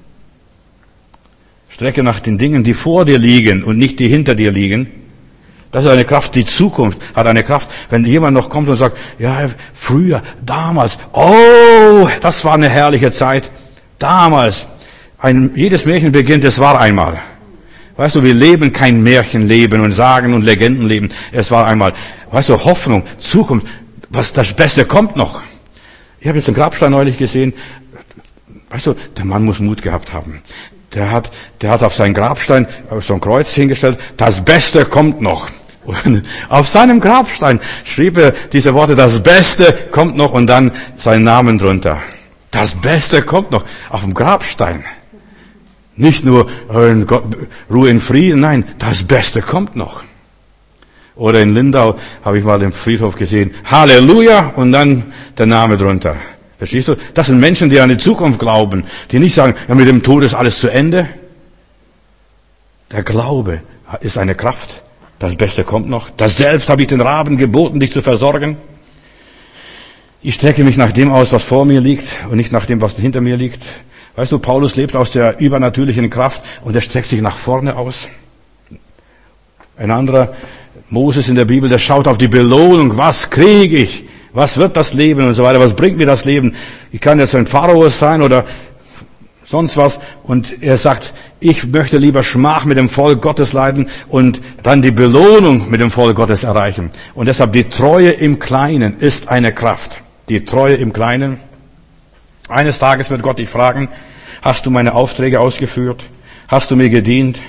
Strecke nach den Dingen, die vor dir liegen und nicht die hinter dir liegen. Das ist eine Kraft, die Zukunft hat eine Kraft. Wenn jemand noch kommt und sagt, ja, früher, damals, oh, das war eine herrliche Zeit. Damals. Jedes Märchen beginnt, es war einmal. Weißt du, wir leben kein Märchenleben und Sagen und Legendenleben. Es war einmal. Weißt du, Hoffnung, Zukunft, das Beste kommt noch. Ich habe jetzt einen Grabstein neulich gesehen. Weißt du, der Mann muss Mut gehabt haben. Der hat auf seinen Grabstein so ein Kreuz hingestellt. Das Beste kommt noch. Und auf seinem Grabstein schrieb er diese Worte, das Beste kommt noch und dann seinen Namen drunter. Das Beste kommt noch. Auf dem Grabstein. Nicht nur Ruhe in Frieden, nein, das Beste kommt noch. Oder in Lindau habe ich mal im Friedhof gesehen, Halleluja und dann der Name drunter. Verstehst du? Das sind Menschen, die an die Zukunft glauben, die nicht sagen, ja, mit dem Tod ist alles zu Ende. Der Glaube ist eine Kraft. Das Beste kommt noch. Das Selbst habe ich den Raben geboten, dich zu versorgen. Ich strecke mich nach dem aus, was vor mir liegt und nicht nach dem, was hinter mir liegt. Weißt du, Paulus lebt aus der übernatürlichen Kraft und er streckt sich nach vorne aus. Ein anderer, Moses in der Bibel, der schaut auf die Belohnung. Was kriege ich? Was wird das Leben und so weiter? Was bringt mir das Leben? Ich kann jetzt ein Pharao sein oder sonst was. Und er sagt, ich möchte lieber Schmach mit dem Volk Gottes leiden und dann die Belohnung mit dem Volk Gottes erreichen. Und deshalb die Treue im Kleinen ist eine Kraft. Die Treue im Kleinen. Eines Tages wird Gott dich fragen, hast du meine Aufträge ausgeführt? Hast du mir gedient?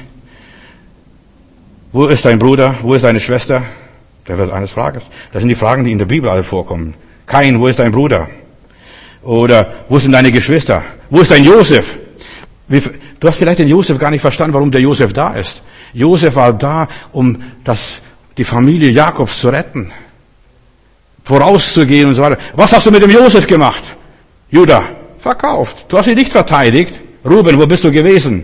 Wo ist dein Bruder? Wo ist deine Schwester? Der wird eines fragen. Das sind die Fragen, die in der Bibel alle vorkommen. Kain, wo ist dein Bruder? Oder wo sind deine Geschwister? Wo ist dein Josef? Du hast vielleicht den Josef gar nicht verstanden, warum der Josef da ist. Josef war da, um die Familie Jakobs zu retten. Vorauszugehen und so weiter. Was hast du mit dem Josef gemacht? Judah, verkauft. Du hast ihn nicht verteidigt. Ruben, wo bist du gewesen?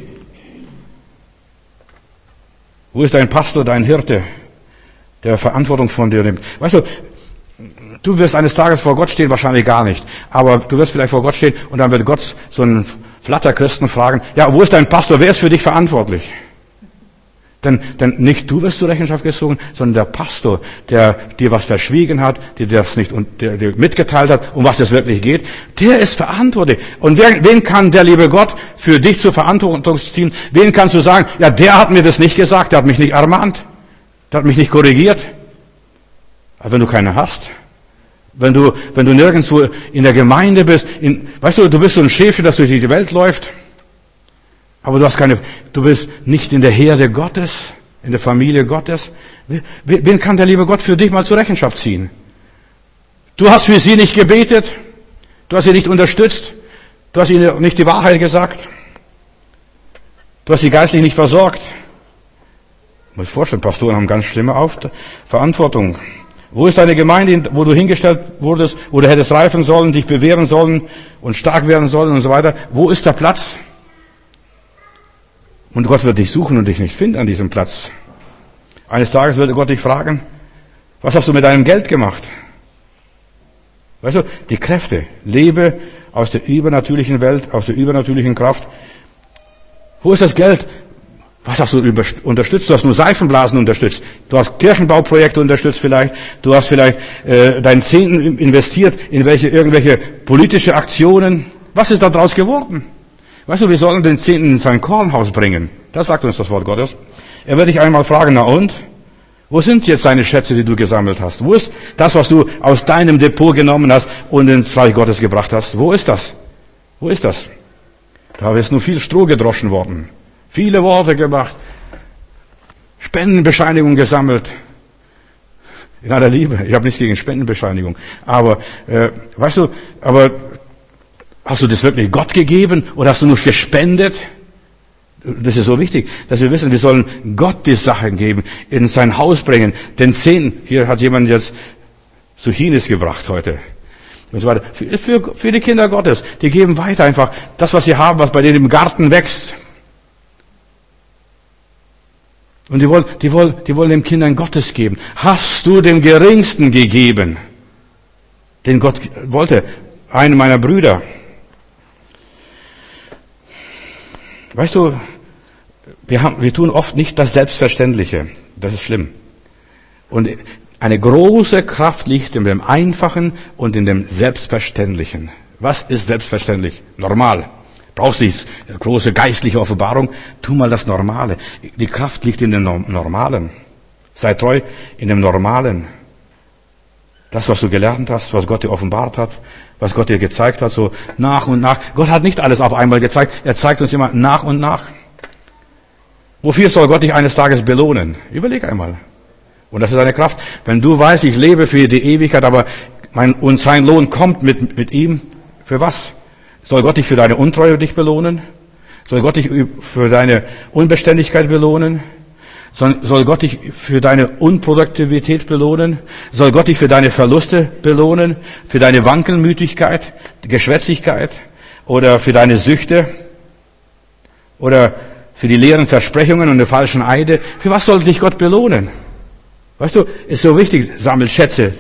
Wo ist dein Pastor, dein Hirte, der Verantwortung von dir nimmt? Weißt du, du wirst eines Tages vor Gott stehen, wahrscheinlich gar nicht. Aber du wirst vielleicht vor Gott stehen und dann wird Gott so einen Flatterchristen fragen, ja, wo ist dein Pastor? Wer ist für dich verantwortlich? Denn nicht du wirst zur Rechenschaft gezogen, sondern der Pastor, der dir was verschwiegen hat, der dir mitgeteilt hat, um was es wirklich geht, der ist verantwortlich. Und wen kann der liebe Gott für dich zur Verantwortung ziehen? Wen kannst du sagen, ja, der hat mir das nicht gesagt, der hat mich nicht ermahnt, der hat mich nicht korrigiert? Aber wenn du keinen hast, wenn du nirgendwo in der Gemeinde bist, weißt du, du bist so ein Schäfchen, das durch die Welt läuft, aber du bist nicht in der Herde Gottes, in der Familie Gottes. Wen kann der liebe Gott für dich mal zur Rechenschaft ziehen? Du hast für sie nicht gebetet, du hast sie nicht unterstützt, du hast ihnen nicht die Wahrheit gesagt, du hast sie geistlich nicht versorgt. Ich muss mir vorstellen, Pastoren haben ganz schlimme Verantwortung. Wo ist deine Gemeinde, wo du hingestellt wurdest, wo du hättest reifen sollen, dich bewähren sollen und stark werden sollen und so weiter? Wo ist der Platz? Und Gott wird dich suchen und dich nicht finden an diesem Platz. Eines Tages wird Gott dich fragen, was hast du mit deinem Geld gemacht? Weißt du, die Kräfte, lebe aus der übernatürlichen Welt, aus der übernatürlichen Kraft. Wo ist das Geld? Was hast du unterstützt? Du hast nur Seifenblasen unterstützt. Du hast Kirchenbauprojekte unterstützt vielleicht. Du hast vielleicht deinen Zehnten investiert in irgendwelche politische Aktionen. Was ist daraus geworden? Weißt du, wir sollen den Zehnten in sein Kornhaus bringen. Das sagt uns das Wort Gottes. Er wird dich einmal fragen, na und? Wo sind jetzt deine Schätze, die du gesammelt hast? Wo ist das, was du aus deinem Depot genommen hast und ins Reich Gottes gebracht hast? Wo ist das? Wo ist das? Da ist nur viel Stroh gedroschen worden. Viele Worte gemacht. Spendenbescheinigung gesammelt. In aller Liebe. Ich habe nichts gegen Spendenbescheinigung. Aber, weißt du, hast du das wirklich Gott gegeben oder hast du nur gespendet? Das ist so wichtig, dass wir wissen, wir sollen Gott die Sachen geben, in sein Haus bringen, den Zehnten. Hier hat jemand jetzt Zucchinis gebracht heute. Und so weiter. Für die Kinder Gottes. Die geben weiter einfach das, was sie haben, was bei denen im Garten wächst. Und die wollen den Kindern Gottes geben. Hast du dem Geringsten gegeben, den Gott wollte? Einen meiner Brüder. Weißt du, wir tun oft nicht das Selbstverständliche. Das ist schlimm. Und eine große Kraft liegt in dem Einfachen und in dem Selbstverständlichen. Was ist selbstverständlich? Normal. Brauchst du nicht eine große geistliche Offenbarung? Tu mal das Normale. Die Kraft liegt in dem Normalen. Sei treu in dem Normalen. Das, was du gelernt hast, was Gott dir offenbart hat, was Gott dir gezeigt hat, so nach und nach. Gott hat nicht alles auf einmal gezeigt. Er zeigt uns immer nach und nach. Wofür soll Gott dich eines Tages belohnen? Überleg einmal. Und das ist eine Kraft. Wenn du weißt, ich lebe für die Ewigkeit, aber und sein Lohn kommt mit ihm, für was? Soll Gott dich für deine Untreue belohnen? Soll Gott dich für deine Unbeständigkeit belohnen? Soll Gott dich für deine Unproduktivität belohnen? Soll Gott dich für deine Verluste belohnen? Für deine Wankelmütigkeit, Geschwätzigkeit? Oder für deine Süchte? Oder für die leeren Versprechungen und die falschen Eide? Für was soll dich Gott belohnen? Weißt du, ist so wichtig, sammel Schätze.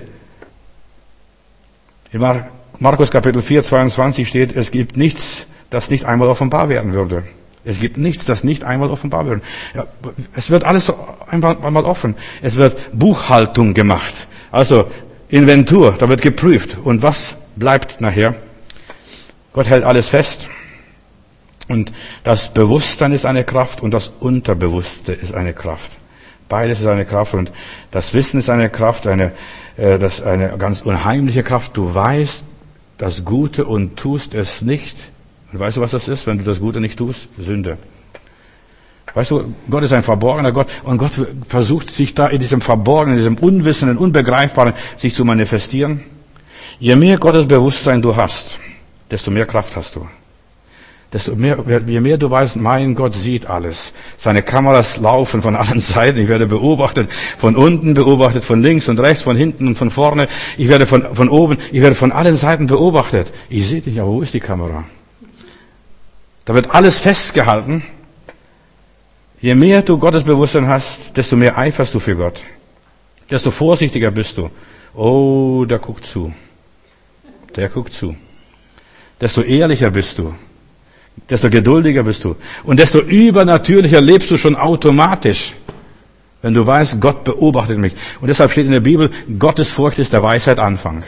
In Markus Kapitel 4, 22 steht, es gibt nichts, das nicht einmal offenbar werden würde. Es gibt nichts, das nicht einmal offenbar wird. Ja, es wird alles einmal offen. Es wird Buchhaltung gemacht. Also Inventur, da wird geprüft. Und was bleibt nachher? Gott hält alles fest. Und das Bewusstsein ist eine Kraft und das Unterbewusste ist eine Kraft. Beides ist eine Kraft und das Wissen ist eine Kraft, das ist eine ganz unheimliche Kraft. Du weißt das Gute und tust es nicht. Und weißt du, was das ist, wenn du das Gute nicht tust? Sünde. Weißt du, Gott ist ein verborgener Gott und Gott versucht sich da in diesem Verborgenen, in diesem Unwissenden, Unbegreifbaren sich zu manifestieren. Je mehr Gottesbewusstsein du hast, desto mehr Kraft hast du. Je mehr du weißt, mein Gott sieht alles. Seine Kameras laufen von allen Seiten. Ich werde beobachtet von unten, beobachtet von links und rechts, von hinten und von vorne. Ich werde von oben, ich werde von allen Seiten beobachtet. Ich sehe dich, aber wo ist die Kamera? Da wird alles festgehalten. Je mehr du Gottesbewusstsein hast, desto mehr eiferst du für Gott. Desto vorsichtiger bist du. Oh, der guckt zu. Der guckt zu. Desto ehrlicher bist du. Desto geduldiger bist du. Und desto übernatürlicher lebst du schon automatisch, wenn du weißt, Gott beobachtet mich. Und deshalb steht in der Bibel, Gottes Furcht ist der Weisheit Anfang.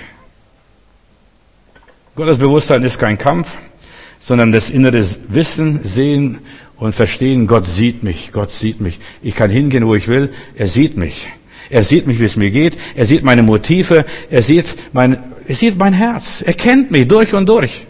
Gottes Bewusstsein ist kein Kampf, sondern das innere Wissen, Sehen und Verstehen, Gott sieht mich, Gott sieht mich. Ich kann hingehen, wo ich will, er sieht mich. Er sieht mich, wie es mir geht, er sieht meine Motive, er sieht mein Herz, er kennt mich durch und durch.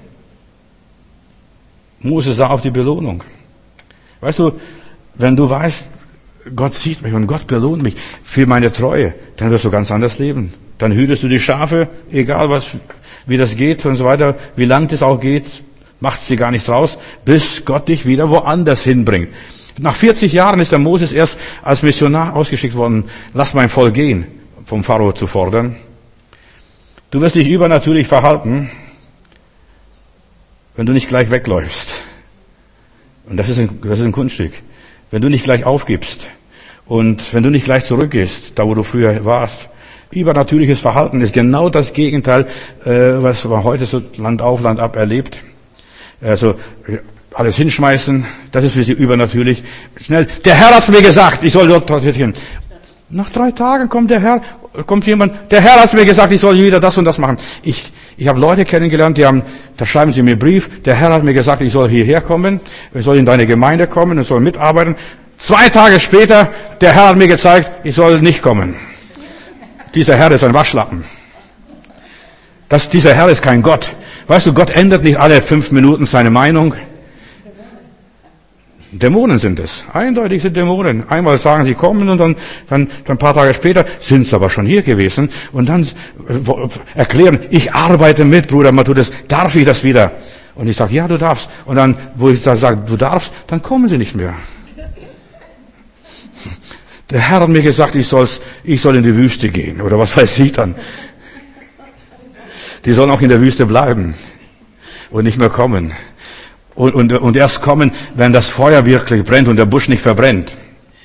Mose sah auf die Belohnung. Weißt du, wenn du weißt, Gott sieht mich und Gott belohnt mich für meine Treue, dann wirst du ganz anders leben. Dann hütest du die Schafe, egal wie das geht und so weiter, wie lang das auch geht, macht sie gar nichts raus, bis Gott dich wieder woanders hinbringt. Nach 40 Jahren ist der Moses erst als Missionar ausgeschickt worden, lass mein Volk gehen, vom Pharao zu fordern. Du wirst dich übernatürlich verhalten, wenn du nicht gleich wegläufst. Und das ist ein Kunststück. Wenn du nicht gleich aufgibst und wenn du nicht gleich zurückgehst, da wo du früher warst. Übernatürliches Verhalten ist genau das Gegenteil, was man heute so Land auf, Land ab erlebt. Also alles hinschmeißen, das ist für sie übernatürlich. Schnell, der Herr hat mir gesagt, ich soll dort hin. Nach 3 Tagen kommt jemand, der Herr hat mir gesagt, ich soll wieder das und das machen. Ich habe Leute kennengelernt, da schreiben sie mir einen Brief, der Herr hat mir gesagt, ich soll hierher kommen, ich soll in deine Gemeinde kommen, ich soll mitarbeiten. 2 Tage später, der Herr hat mir gezeigt, ich soll nicht kommen. Dieser Herr ist ein Waschlappen. Dieser Herr ist kein Gott. Weißt du, Gott ändert nicht alle 5 Minuten seine Meinung. Dämonen sind es. Eindeutig sind Dämonen. Einmal sagen sie kommen und dann ein paar Tage später sind sie aber schon hier gewesen und dann erklären, ich arbeite mit, Bruder Matthäus, darf ich das wieder? Und ich sage, ja, du darfst. Und dann, wo ich sage, du darfst, dann kommen sie nicht mehr. Der Herr hat mir gesagt, ich soll in die Wüste gehen. Oder was weiß ich dann? Die sollen auch in der Wüste bleiben. Und nicht mehr kommen. Und erst kommen, wenn das Feuer wirklich brennt und der Busch nicht verbrennt.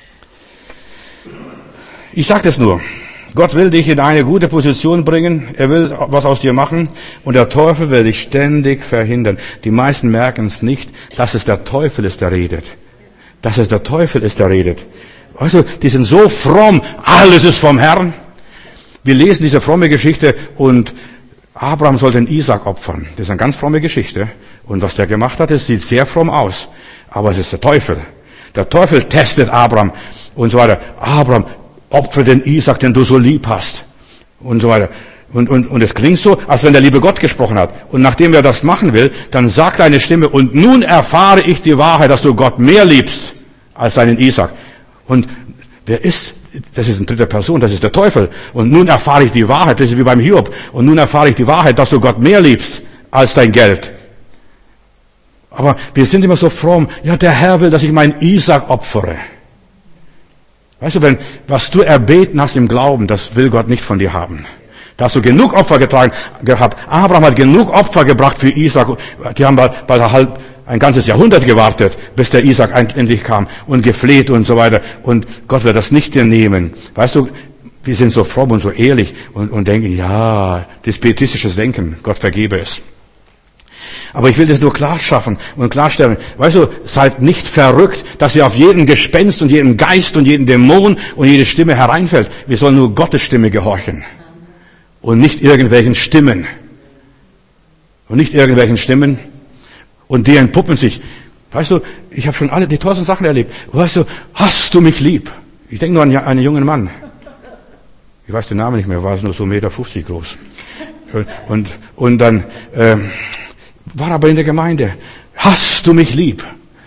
Ich sage das nur. Gott will dich in eine gute Position bringen. Er will was aus dir machen. Und der Teufel will dich ständig verhindern. Die meisten merken es nicht, dass es der Teufel ist, der redet. Dass es der Teufel ist, der redet. Weißt du, die sind so fromm. Alles ist vom Herrn. Wir lesen diese fromme Geschichte und Abraham sollte den Isaac opfern. Das ist eine ganz fromme Geschichte. Und was der gemacht hat, das sieht sehr fromm aus. Aber es ist der Teufel. Der Teufel testet Abraham und so weiter. Abraham, opfere den Isaac, den du so lieb hast. Und so weiter. Und es klingt so, als wenn der liebe Gott gesprochen hat. Und nachdem er das machen will, dann sagt eine Stimme, und nun erfahre ich die Wahrheit, dass du Gott mehr liebst als deinen Isaac. Und wer ist, das ist eine dritte Person, das ist der Teufel. Und nun erfahre ich die Wahrheit, das ist wie beim Hiob. Und nun erfahre ich die Wahrheit, dass du Gott mehr liebst als dein Geld. Aber wir sind immer so fromm. Ja, der Herr will, dass ich meinen Isaac opfere. Weißt du, was du erbeten hast im Glauben, das will Gott nicht von dir haben. Da hast du genug Opfer getragen gehabt. Abraham hat genug Opfer gebracht für Isaac. Die haben bald ein ganzes Jahrhundert gewartet, bis der Isaac endlich kam und gefleht und so weiter. Und Gott wird das nicht dir nehmen. Weißt du, wir sind so fromm und so ehrlich und denken, ja, das pietistisches Denken, Gott vergebe es. Aber ich will das nur klar schaffen und klarstellen. Weißt du, seid nicht verrückt, dass ihr auf jeden Gespenst und jeden Geist und jeden Dämon und jede Stimme hereinfällt. Wir sollen nur Gottes Stimme gehorchen. Und nicht irgendwelchen Stimmen. Und nicht irgendwelchen Stimmen. Und die entpuppen sich. Weißt du, ich habe schon alle die tollsten Sachen erlebt. Weißt du, hast du mich lieb? Ich denke nur an einen jungen Mann. Ich weiß den Namen nicht mehr, war es nur so 1,50 Meter groß. Und dann war aber in der Gemeinde. Hast du mich lieb?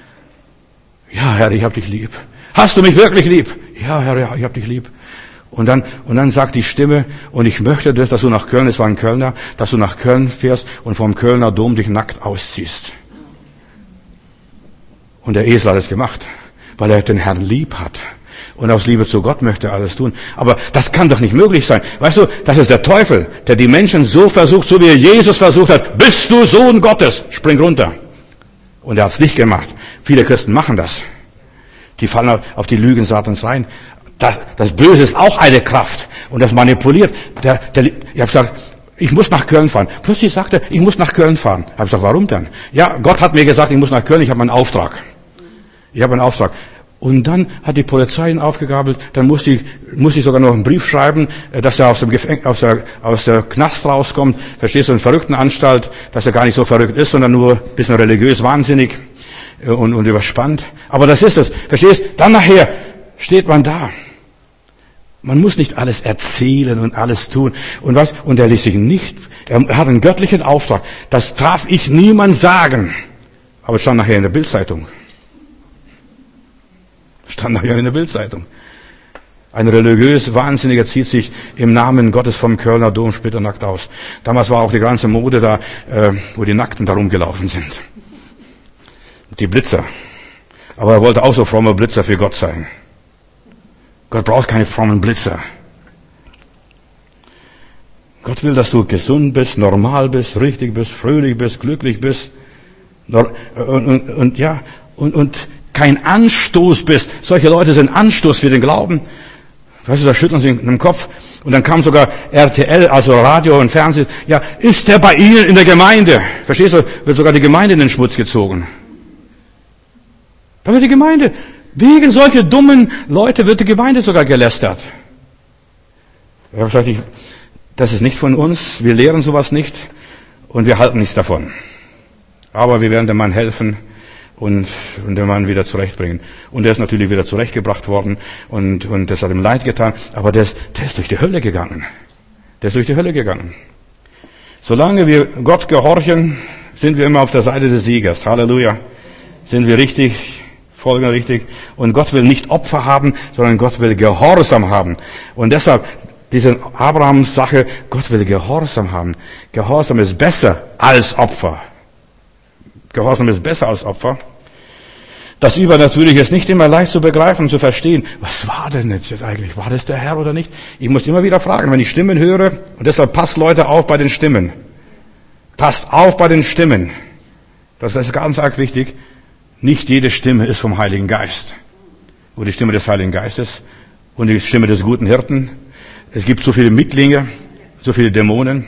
Ja, Herr, ich hab dich lieb. Hast du mich wirklich lieb? Ja, Herr, ja, ich hab dich lieb. Und dann sagt die Stimme, und ich möchte das, dass du nach Köln, es war ein Kölner, dass du nach Köln fährst und vom Kölner Dom dich nackt ausziehst. Und der Esel hat es gemacht, weil er den Herrn lieb hat. Und aus Liebe zu Gott möchte er alles tun. Aber das kann doch nicht möglich sein. Weißt du, das ist der Teufel, der die Menschen so versucht, so wie er Jesus versucht hat. Bist du Sohn Gottes? Spring runter. Und er hat es nicht gemacht. Viele Christen machen das. Die fallen auf die Lügen Satans rein. Das Böse ist auch eine Kraft. Und das manipuliert. Ich habe gesagt, ich muss nach Köln fahren. Plötzlich sagt er, ich muss nach Köln fahren. Ich habe gesagt, warum denn? Ja, Gott hat mir gesagt, ich muss nach Köln, ich habe einen Auftrag. Ich habe einen Auftrag. Und dann hat die Polizei ihn aufgegabelt, dann musste ich sogar noch einen Brief schreiben, dass er aus der Knast rauskommt, verstehst du, in Verrücktenanstalt, dass er gar nicht so verrückt ist, sondern nur ein bisschen religiös wahnsinnig und überspannt. Aber das ist es, verstehst du, dann nachher steht man da. Man muss nicht alles erzählen und alles tun. Und was? Und er ließ sich nicht, er hat einen göttlichen Auftrag. Das darf ich niemand sagen. Aber es stand nachher in der Bildzeitung. Stand nachher in der Bildzeitung. Ein religiös Wahnsinniger zieht sich im Namen Gottes vom Kölner Dom splitternackt aus. Damals war auch die ganze Mode da, wo die Nackten da rumgelaufen sind. Die Blitzer. Aber er wollte auch so frommer Blitzer für Gott sein. Gott braucht keine frommen Blitzer. Gott will, dass du gesund bist, normal bist, richtig bist, fröhlich bist, glücklich bist. Und kein Anstoß bist. Solche Leute sind Anstoß für den Glauben. Weißt du, da schütteln sie in den Kopf. Und dann kam sogar RTL, also Radio und Fernsehen. Ja, ist der bei Ihnen in der Gemeinde? Verstehst du? Wird sogar die Gemeinde in den Schmutz gezogen. Da wird die Gemeinde, wegen solcher dummen Leute wird die Gemeinde sogar gelästert. Ich habe gesagt, das ist nicht von uns. Wir lehren sowas nicht. Und wir halten nichts davon. Aber wir werden dem Mann helfen. Und den Mann wieder zurechtbringen. Und er ist natürlich wieder zurechtgebracht worden und das hat ihm leid getan, aber der ist durch die Hölle gegangen. Der ist durch die Hölle gegangen. Solange wir Gott gehorchen, sind wir immer auf der Seite des Siegers. Halleluja. Sind wir richtig, folgen richtig. Und Gott will nicht Opfer haben, sondern Gott will Gehorsam haben. Und deshalb diese Abrahams Sache, Gott will Gehorsam haben. Gehorsam ist besser als Opfer. Gehorsam ist besser als Opfer. Das Übernatürliche ist nicht immer leicht zu begreifen, zu verstehen. Was war denn jetzt eigentlich? War das der Herr oder nicht? Ich muss immer wieder fragen, wenn ich Stimmen höre, und deshalb passt Leute auf bei den Stimmen. Passt auf bei den Stimmen. Das ist ganz arg wichtig. Nicht jede Stimme ist vom Heiligen Geist. Nur die Stimme des Heiligen Geistes und die Stimme des guten Hirten. Es gibt so viele Mittlinge, so viele Dämonen.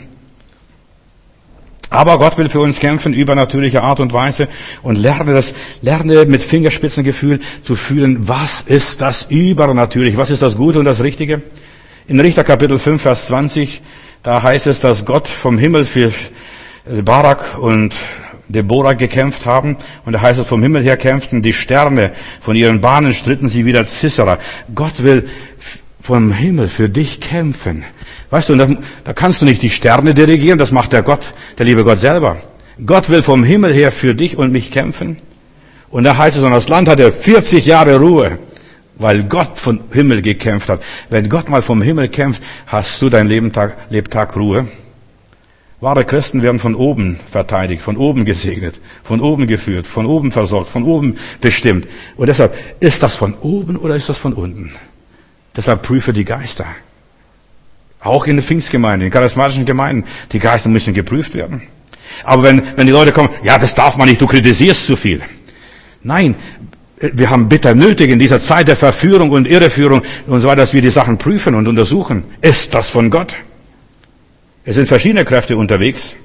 Aber Gott will für uns kämpfen, übernatürliche Art und Weise, und lerne mit Fingerspitzengefühl zu fühlen, was ist das Übernatürliche, was ist das Gute und das Richtige. In Richter Kapitel 5, Vers 20, da heißt es, dass Gott vom Himmel für Barak und Deborah gekämpft haben, und da heißt es, vom Himmel her kämpften die Sterne, von ihren Bahnen stritten sie wieder Sisera. Gott will vom Himmel für dich kämpfen. Weißt du, da kannst du nicht die Sterne dirigieren, das macht der liebe Gott selber. Gott will vom Himmel her für dich und mich kämpfen. Und da heißt es, und das Land hatte 40 Jahre Ruhe, weil Gott vom Himmel gekämpft hat. Wenn Gott mal vom Himmel kämpft, hast du dein Lebtag Ruhe. Wahre Christen werden von oben verteidigt, von oben gesegnet, von oben geführt, von oben versorgt, von oben bestimmt. Und deshalb, ist das von oben oder ist das von unten? Deshalb prüfe die Geister. Auch in den Pfingstgemeinden, in den charismatischen Gemeinden, die Geister müssen geprüft werden. Aber wenn die Leute kommen, ja, das darf man nicht, du kritisierst zu viel. Nein, wir haben bitter nötig in dieser Zeit der Verführung und Irreführung und so weiter, dass wir die Sachen prüfen und untersuchen. Ist das von Gott? Es sind verschiedene Kräfte unterwegs.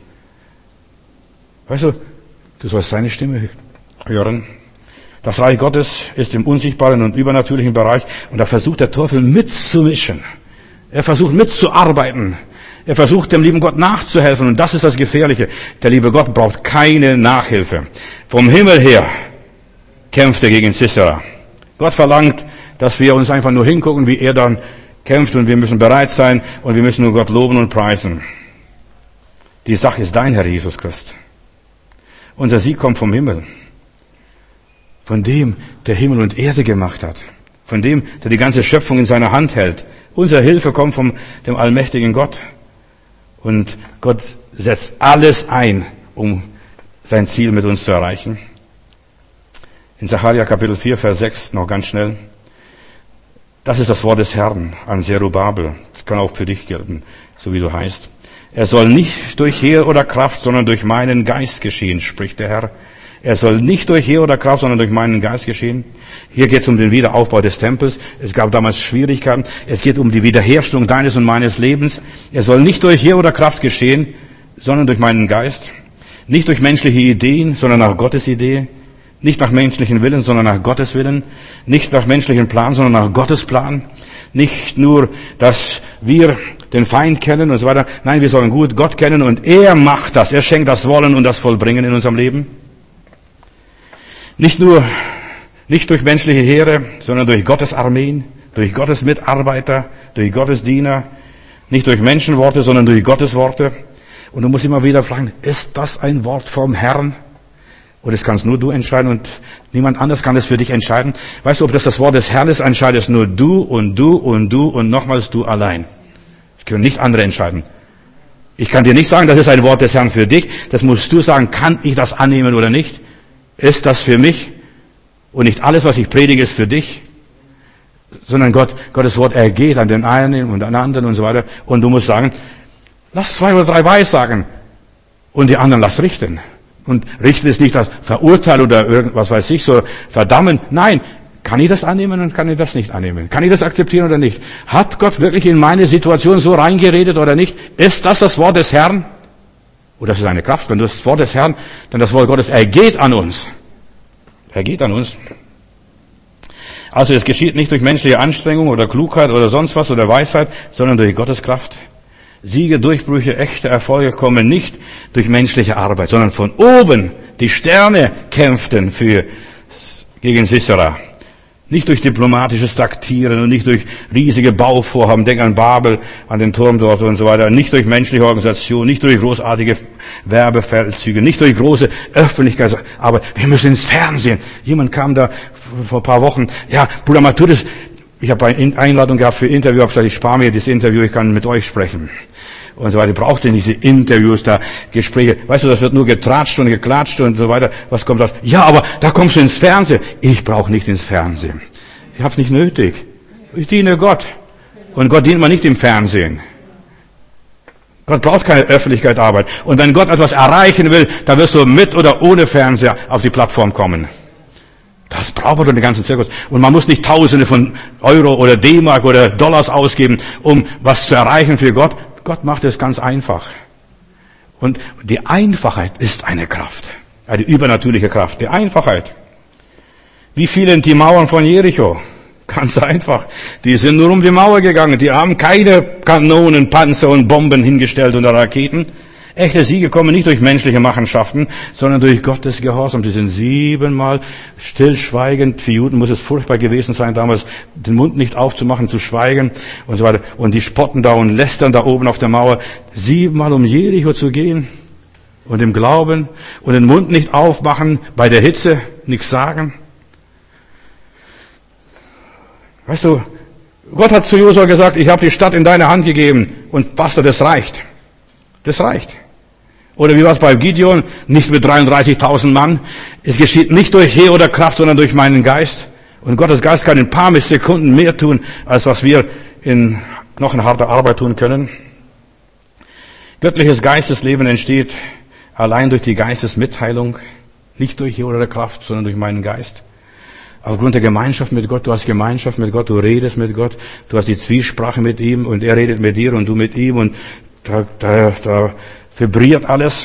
Weißt du, du sollst seine Stimme hören. Das Reich Gottes ist im unsichtbaren und übernatürlichen Bereich, und da versucht der Teufel mitzumischen. Er versucht mitzuarbeiten. Er versucht dem lieben Gott nachzuhelfen, und das ist das Gefährliche. Der liebe Gott braucht keine Nachhilfe. Vom Himmel her kämpft er gegen Sisera. Gott verlangt, dass wir uns einfach nur hingucken, wie er dann kämpft, und wir müssen bereit sein und wir müssen nur Gott loben und preisen. Die Sache ist dein, Herr Jesus Christ. Unser Sieg kommt vom Himmel. Von dem, der Himmel und Erde gemacht hat. Von dem, der die ganze Schöpfung in seiner Hand hält. Unsere Hilfe kommt von dem allmächtigen Gott. Und Gott setzt alles ein, um sein Ziel mit uns zu erreichen. In Sacharja Kapitel 4, Vers 6, noch ganz schnell. Das ist das Wort des Herrn an Zerubabel. Das kann auch für dich gelten, so wie du heißt. Er soll nicht durch Heer oder Kraft, sondern durch meinen Geist geschehen, spricht der Herr. Er soll nicht durch Heer oder Kraft, sondern durch meinen Geist geschehen. Hier geht es um den Wiederaufbau des Tempels. Es gab damals Schwierigkeiten. Es geht um die Wiederherstellung deines und meines Lebens. Er soll nicht durch Heer oder Kraft geschehen, sondern durch meinen Geist. Nicht durch menschliche Ideen, sondern nach Gottes Idee. Nicht nach menschlichen Willen, sondern nach Gottes Willen. Nicht nach menschlichen Plan, sondern nach Gottes Plan. Nicht nur, dass wir den Feind kennen und so weiter. Nein, wir sollen gut Gott kennen, und er macht das. Er schenkt das Wollen und das Vollbringen in unserem Leben. Nicht durch menschliche Heere, sondern durch Gottes Armeen, durch Gottes Mitarbeiter, durch Gottes Diener. Nicht durch Menschenworte, sondern durch Gottes Worte. Und du musst immer wieder fragen, ist das ein Wort vom Herrn? Und das kannst nur du entscheiden, und niemand anders kann es für dich entscheiden. Weißt du, ob das Wort des Herrn ist, entscheidest nur du und du und du und nochmals du allein. Das können nicht andere entscheiden. Ich kann dir nicht sagen, das ist ein Wort des Herrn für dich. Das musst du sagen, kann ich das annehmen oder nicht? Ist das für mich? Und nicht alles, was ich predige, ist für dich. Sondern Gottes Wort ergeht an den einen und an den anderen und so weiter. Und du musst sagen, lass 2 oder 3 weissagen. Und die anderen lass richten. Und richten ist nicht das Verurteilen oder irgendwas weiß ich, so verdammen. Nein, kann ich das annehmen und kann ich das nicht annehmen? Kann ich das akzeptieren oder nicht? Hat Gott wirklich in meine Situation so reingeredet oder nicht? Ist das Wort des Herrn? Oder das ist eine Kraft, wenn du das Wort des Herrn, denn das Wort Gottes ergeht an uns. Ergeht an uns. Also es geschieht nicht durch menschliche Anstrengung oder Klugheit oder sonst was oder Weisheit, sondern durch Gottes Kraft. Siege, Durchbrüche, echte Erfolge kommen nicht durch menschliche Arbeit, sondern von oben. Die Sterne kämpften gegen Sisera. Nicht durch diplomatisches Taktieren und nicht durch riesige Bauvorhaben. Denk an Babel, an den Turm dort und so weiter. Nicht durch menschliche Organisation, nicht durch großartige Werbefeldzüge, nicht durch große Öffentlichkeit. Aber wir müssen ins Fernsehen. Jemand kam da vor ein paar Wochen. Ja, Bruder Matthäus, ich habe eine Einladung gehabt für Interview. Ich habe gesagt, ich spare mir das Interview, ich kann mit euch sprechen. und so weiter. Braucht ihr diese Interviews, da Gespräche. Weißt du, das wird nur getratscht und geklatscht und so weiter. Was kommt raus? Ja, aber da kommst du ins Fernsehen. Ich brauche nicht ins Fernsehen. Ich habe es nicht nötig. Ich diene Gott. Und Gott dient man nicht im Fernsehen. Gott braucht keine Öffentlichkeitsarbeit. Und wenn Gott etwas erreichen will, dann wirst du mit oder ohne Fernseher auf die Plattform kommen. Das braucht man den ganzen Zirkus. Und man muss nicht Tausende von Euro oder D-Mark oder Dollars ausgeben, um was zu erreichen für Gott. Gott macht es ganz einfach. Und die Einfachheit ist eine Kraft. Eine übernatürliche Kraft. Die Einfachheit. Wie fielen die Mauern von Jericho? Ganz einfach. Die sind nur um die Mauer gegangen. Die haben keine Kanonen, Panzer und Bomben hingestellt oder Raketen. Echte Siege kommen nicht durch menschliche Machenschaften, sondern durch Gottes Gehorsam. Sie sind 7-mal stillschweigend. Für Juden muss es furchtbar gewesen sein, damals den Mund nicht aufzumachen, zu schweigen und so weiter. Und die spotten da und lästern da oben auf der Mauer. 7-mal um Jericho zu gehen und im Glauben und den Mund nicht aufmachen, bei der Hitze nichts sagen. Weißt du, Gott hat zu Josua gesagt, ich habe die Stadt in deine Hand gegeben. Und Pastor, das reicht. Das reicht. Oder wie war es bei Gideon? Nicht mit 33.000 Mann. Es geschieht nicht durch Heer oder Kraft, sondern durch meinen Geist. Und Gottes Geist kann in ein paar Sekunden mehr tun, als was wir in noch in harter Arbeit tun können. Göttliches Geistesleben entsteht allein durch die Geistesmitteilung. Nicht durch Heer oder Kraft, sondern durch meinen Geist. Aufgrund der Gemeinschaft mit Gott, du hast Gemeinschaft mit Gott, du redest mit Gott, du hast die Zwiesprache mit ihm und er redet mit dir und du mit ihm und da vibriert alles.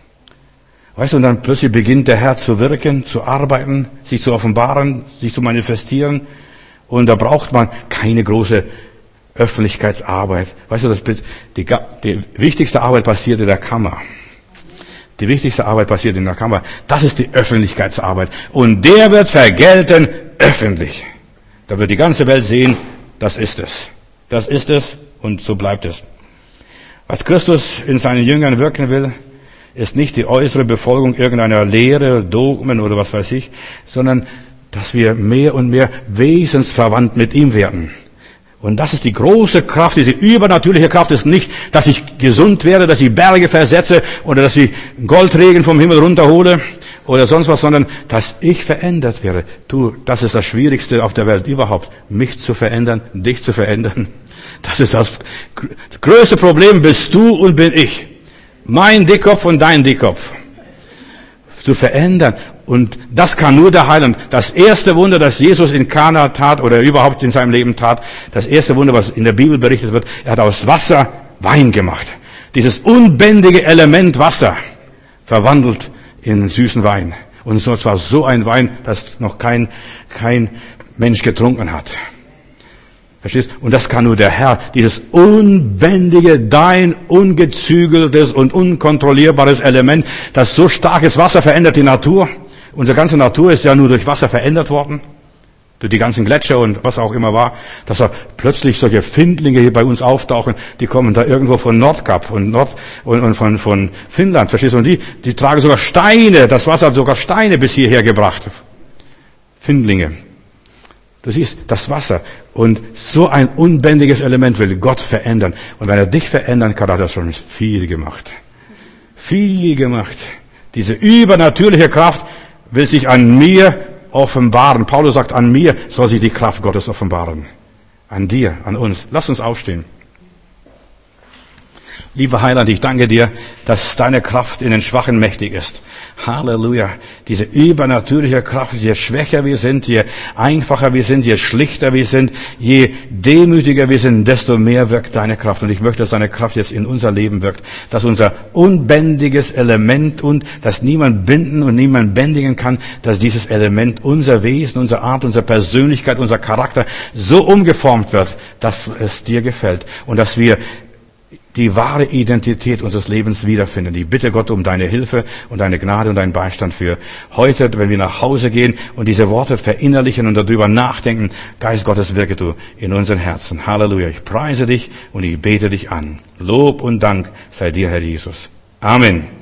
Weißt du, und dann plötzlich beginnt der Herr zu wirken, zu arbeiten, sich zu offenbaren, sich zu manifestieren und da braucht man keine große Öffentlichkeitsarbeit. Weißt du, die wichtigste Arbeit passiert in der Kammer. Die wichtigste Arbeit passiert in der Kammer. Das ist die Öffentlichkeitsarbeit. Und der wird vergelten öffentlich. Da wird die ganze Welt sehen, das ist es. Das ist es und so bleibt es. Was Christus in seinen Jüngern wirken will, ist nicht die äußere Befolgung irgendeiner Lehre, Dogmen oder was weiß ich, sondern dass wir mehr und mehr wesensverwandt mit ihm werden. Und das ist die große Kraft, diese übernatürliche Kraft ist nicht, dass ich gesund werde, dass ich Berge versetze oder dass ich Goldregen vom Himmel runterhole oder sonst was, sondern dass ich verändert werde. Das ist das Schwierigste auf der Welt überhaupt, mich zu verändern, dich zu verändern. Das ist das größte Problem, bist du und bin ich. Mein Dickkopf und dein Dickkopf. Zu verändern. Und das kann nur der Heiland. Das erste Wunder, das Jesus in Kana tat oder überhaupt in seinem Leben tat, das erste Wunder, was in der Bibel berichtet wird, er hat aus Wasser Wein gemacht. Dieses unbändige Element Wasser verwandelt in süßen Wein. Und es war so ein Wein, das noch kein Mensch getrunken hat. Verstehst? Und das kann nur der Herr, dieses unbändige, dein ungezügeltes und unkontrollierbares Element, das so starkes Wasser verändert die Natur. Unsere ganze Natur ist ja nur durch Wasser verändert worden. Durch die ganzen Gletscher und was auch immer war. Dass da plötzlich solche Findlinge hier bei uns auftauchen, die kommen da irgendwo von Nordkap und von Finnland. Verstehst du? Und die tragen sogar Steine. Das Wasser hat sogar Steine bis hierher gebracht. Findlinge. Du siehst, das Wasser. Und so ein unbändiges Element will Gott verändern. Und wenn er dich verändern kann, hat er schon viel gemacht. Viel gemacht. Diese übernatürliche Kraft will sich an mir offenbaren. Paulus sagt, an mir soll sich die Kraft Gottes offenbaren. An dir, an uns. Lass uns aufstehen. Lieber Heiland, ich danke dir, dass deine Kraft in den Schwachen mächtig ist. Halleluja. Diese übernatürliche Kraft, je schwächer wir sind, je einfacher wir sind, je schlichter wir sind, je demütiger wir sind, desto mehr wirkt deine Kraft. Und ich möchte, dass deine Kraft jetzt in unser Leben wirkt. Dass unser unbändiges Element und dass niemand binden und niemand bändigen kann, dass dieses Element, unser Wesen, unsere Art, unsere Persönlichkeit, unser Charakter so umgeformt wird, dass es dir gefällt. Und dass wir die wahre Identität unseres Lebens wiederfinden. Ich bitte Gott um deine Hilfe und deine Gnade und deinen Beistand für heute, wenn wir nach Hause gehen und diese Worte verinnerlichen und darüber nachdenken. Geist Gottes, wirke du in unseren Herzen. Halleluja. Ich preise dich und ich bete dich an. Lob und Dank sei dir, Herr Jesus. Amen.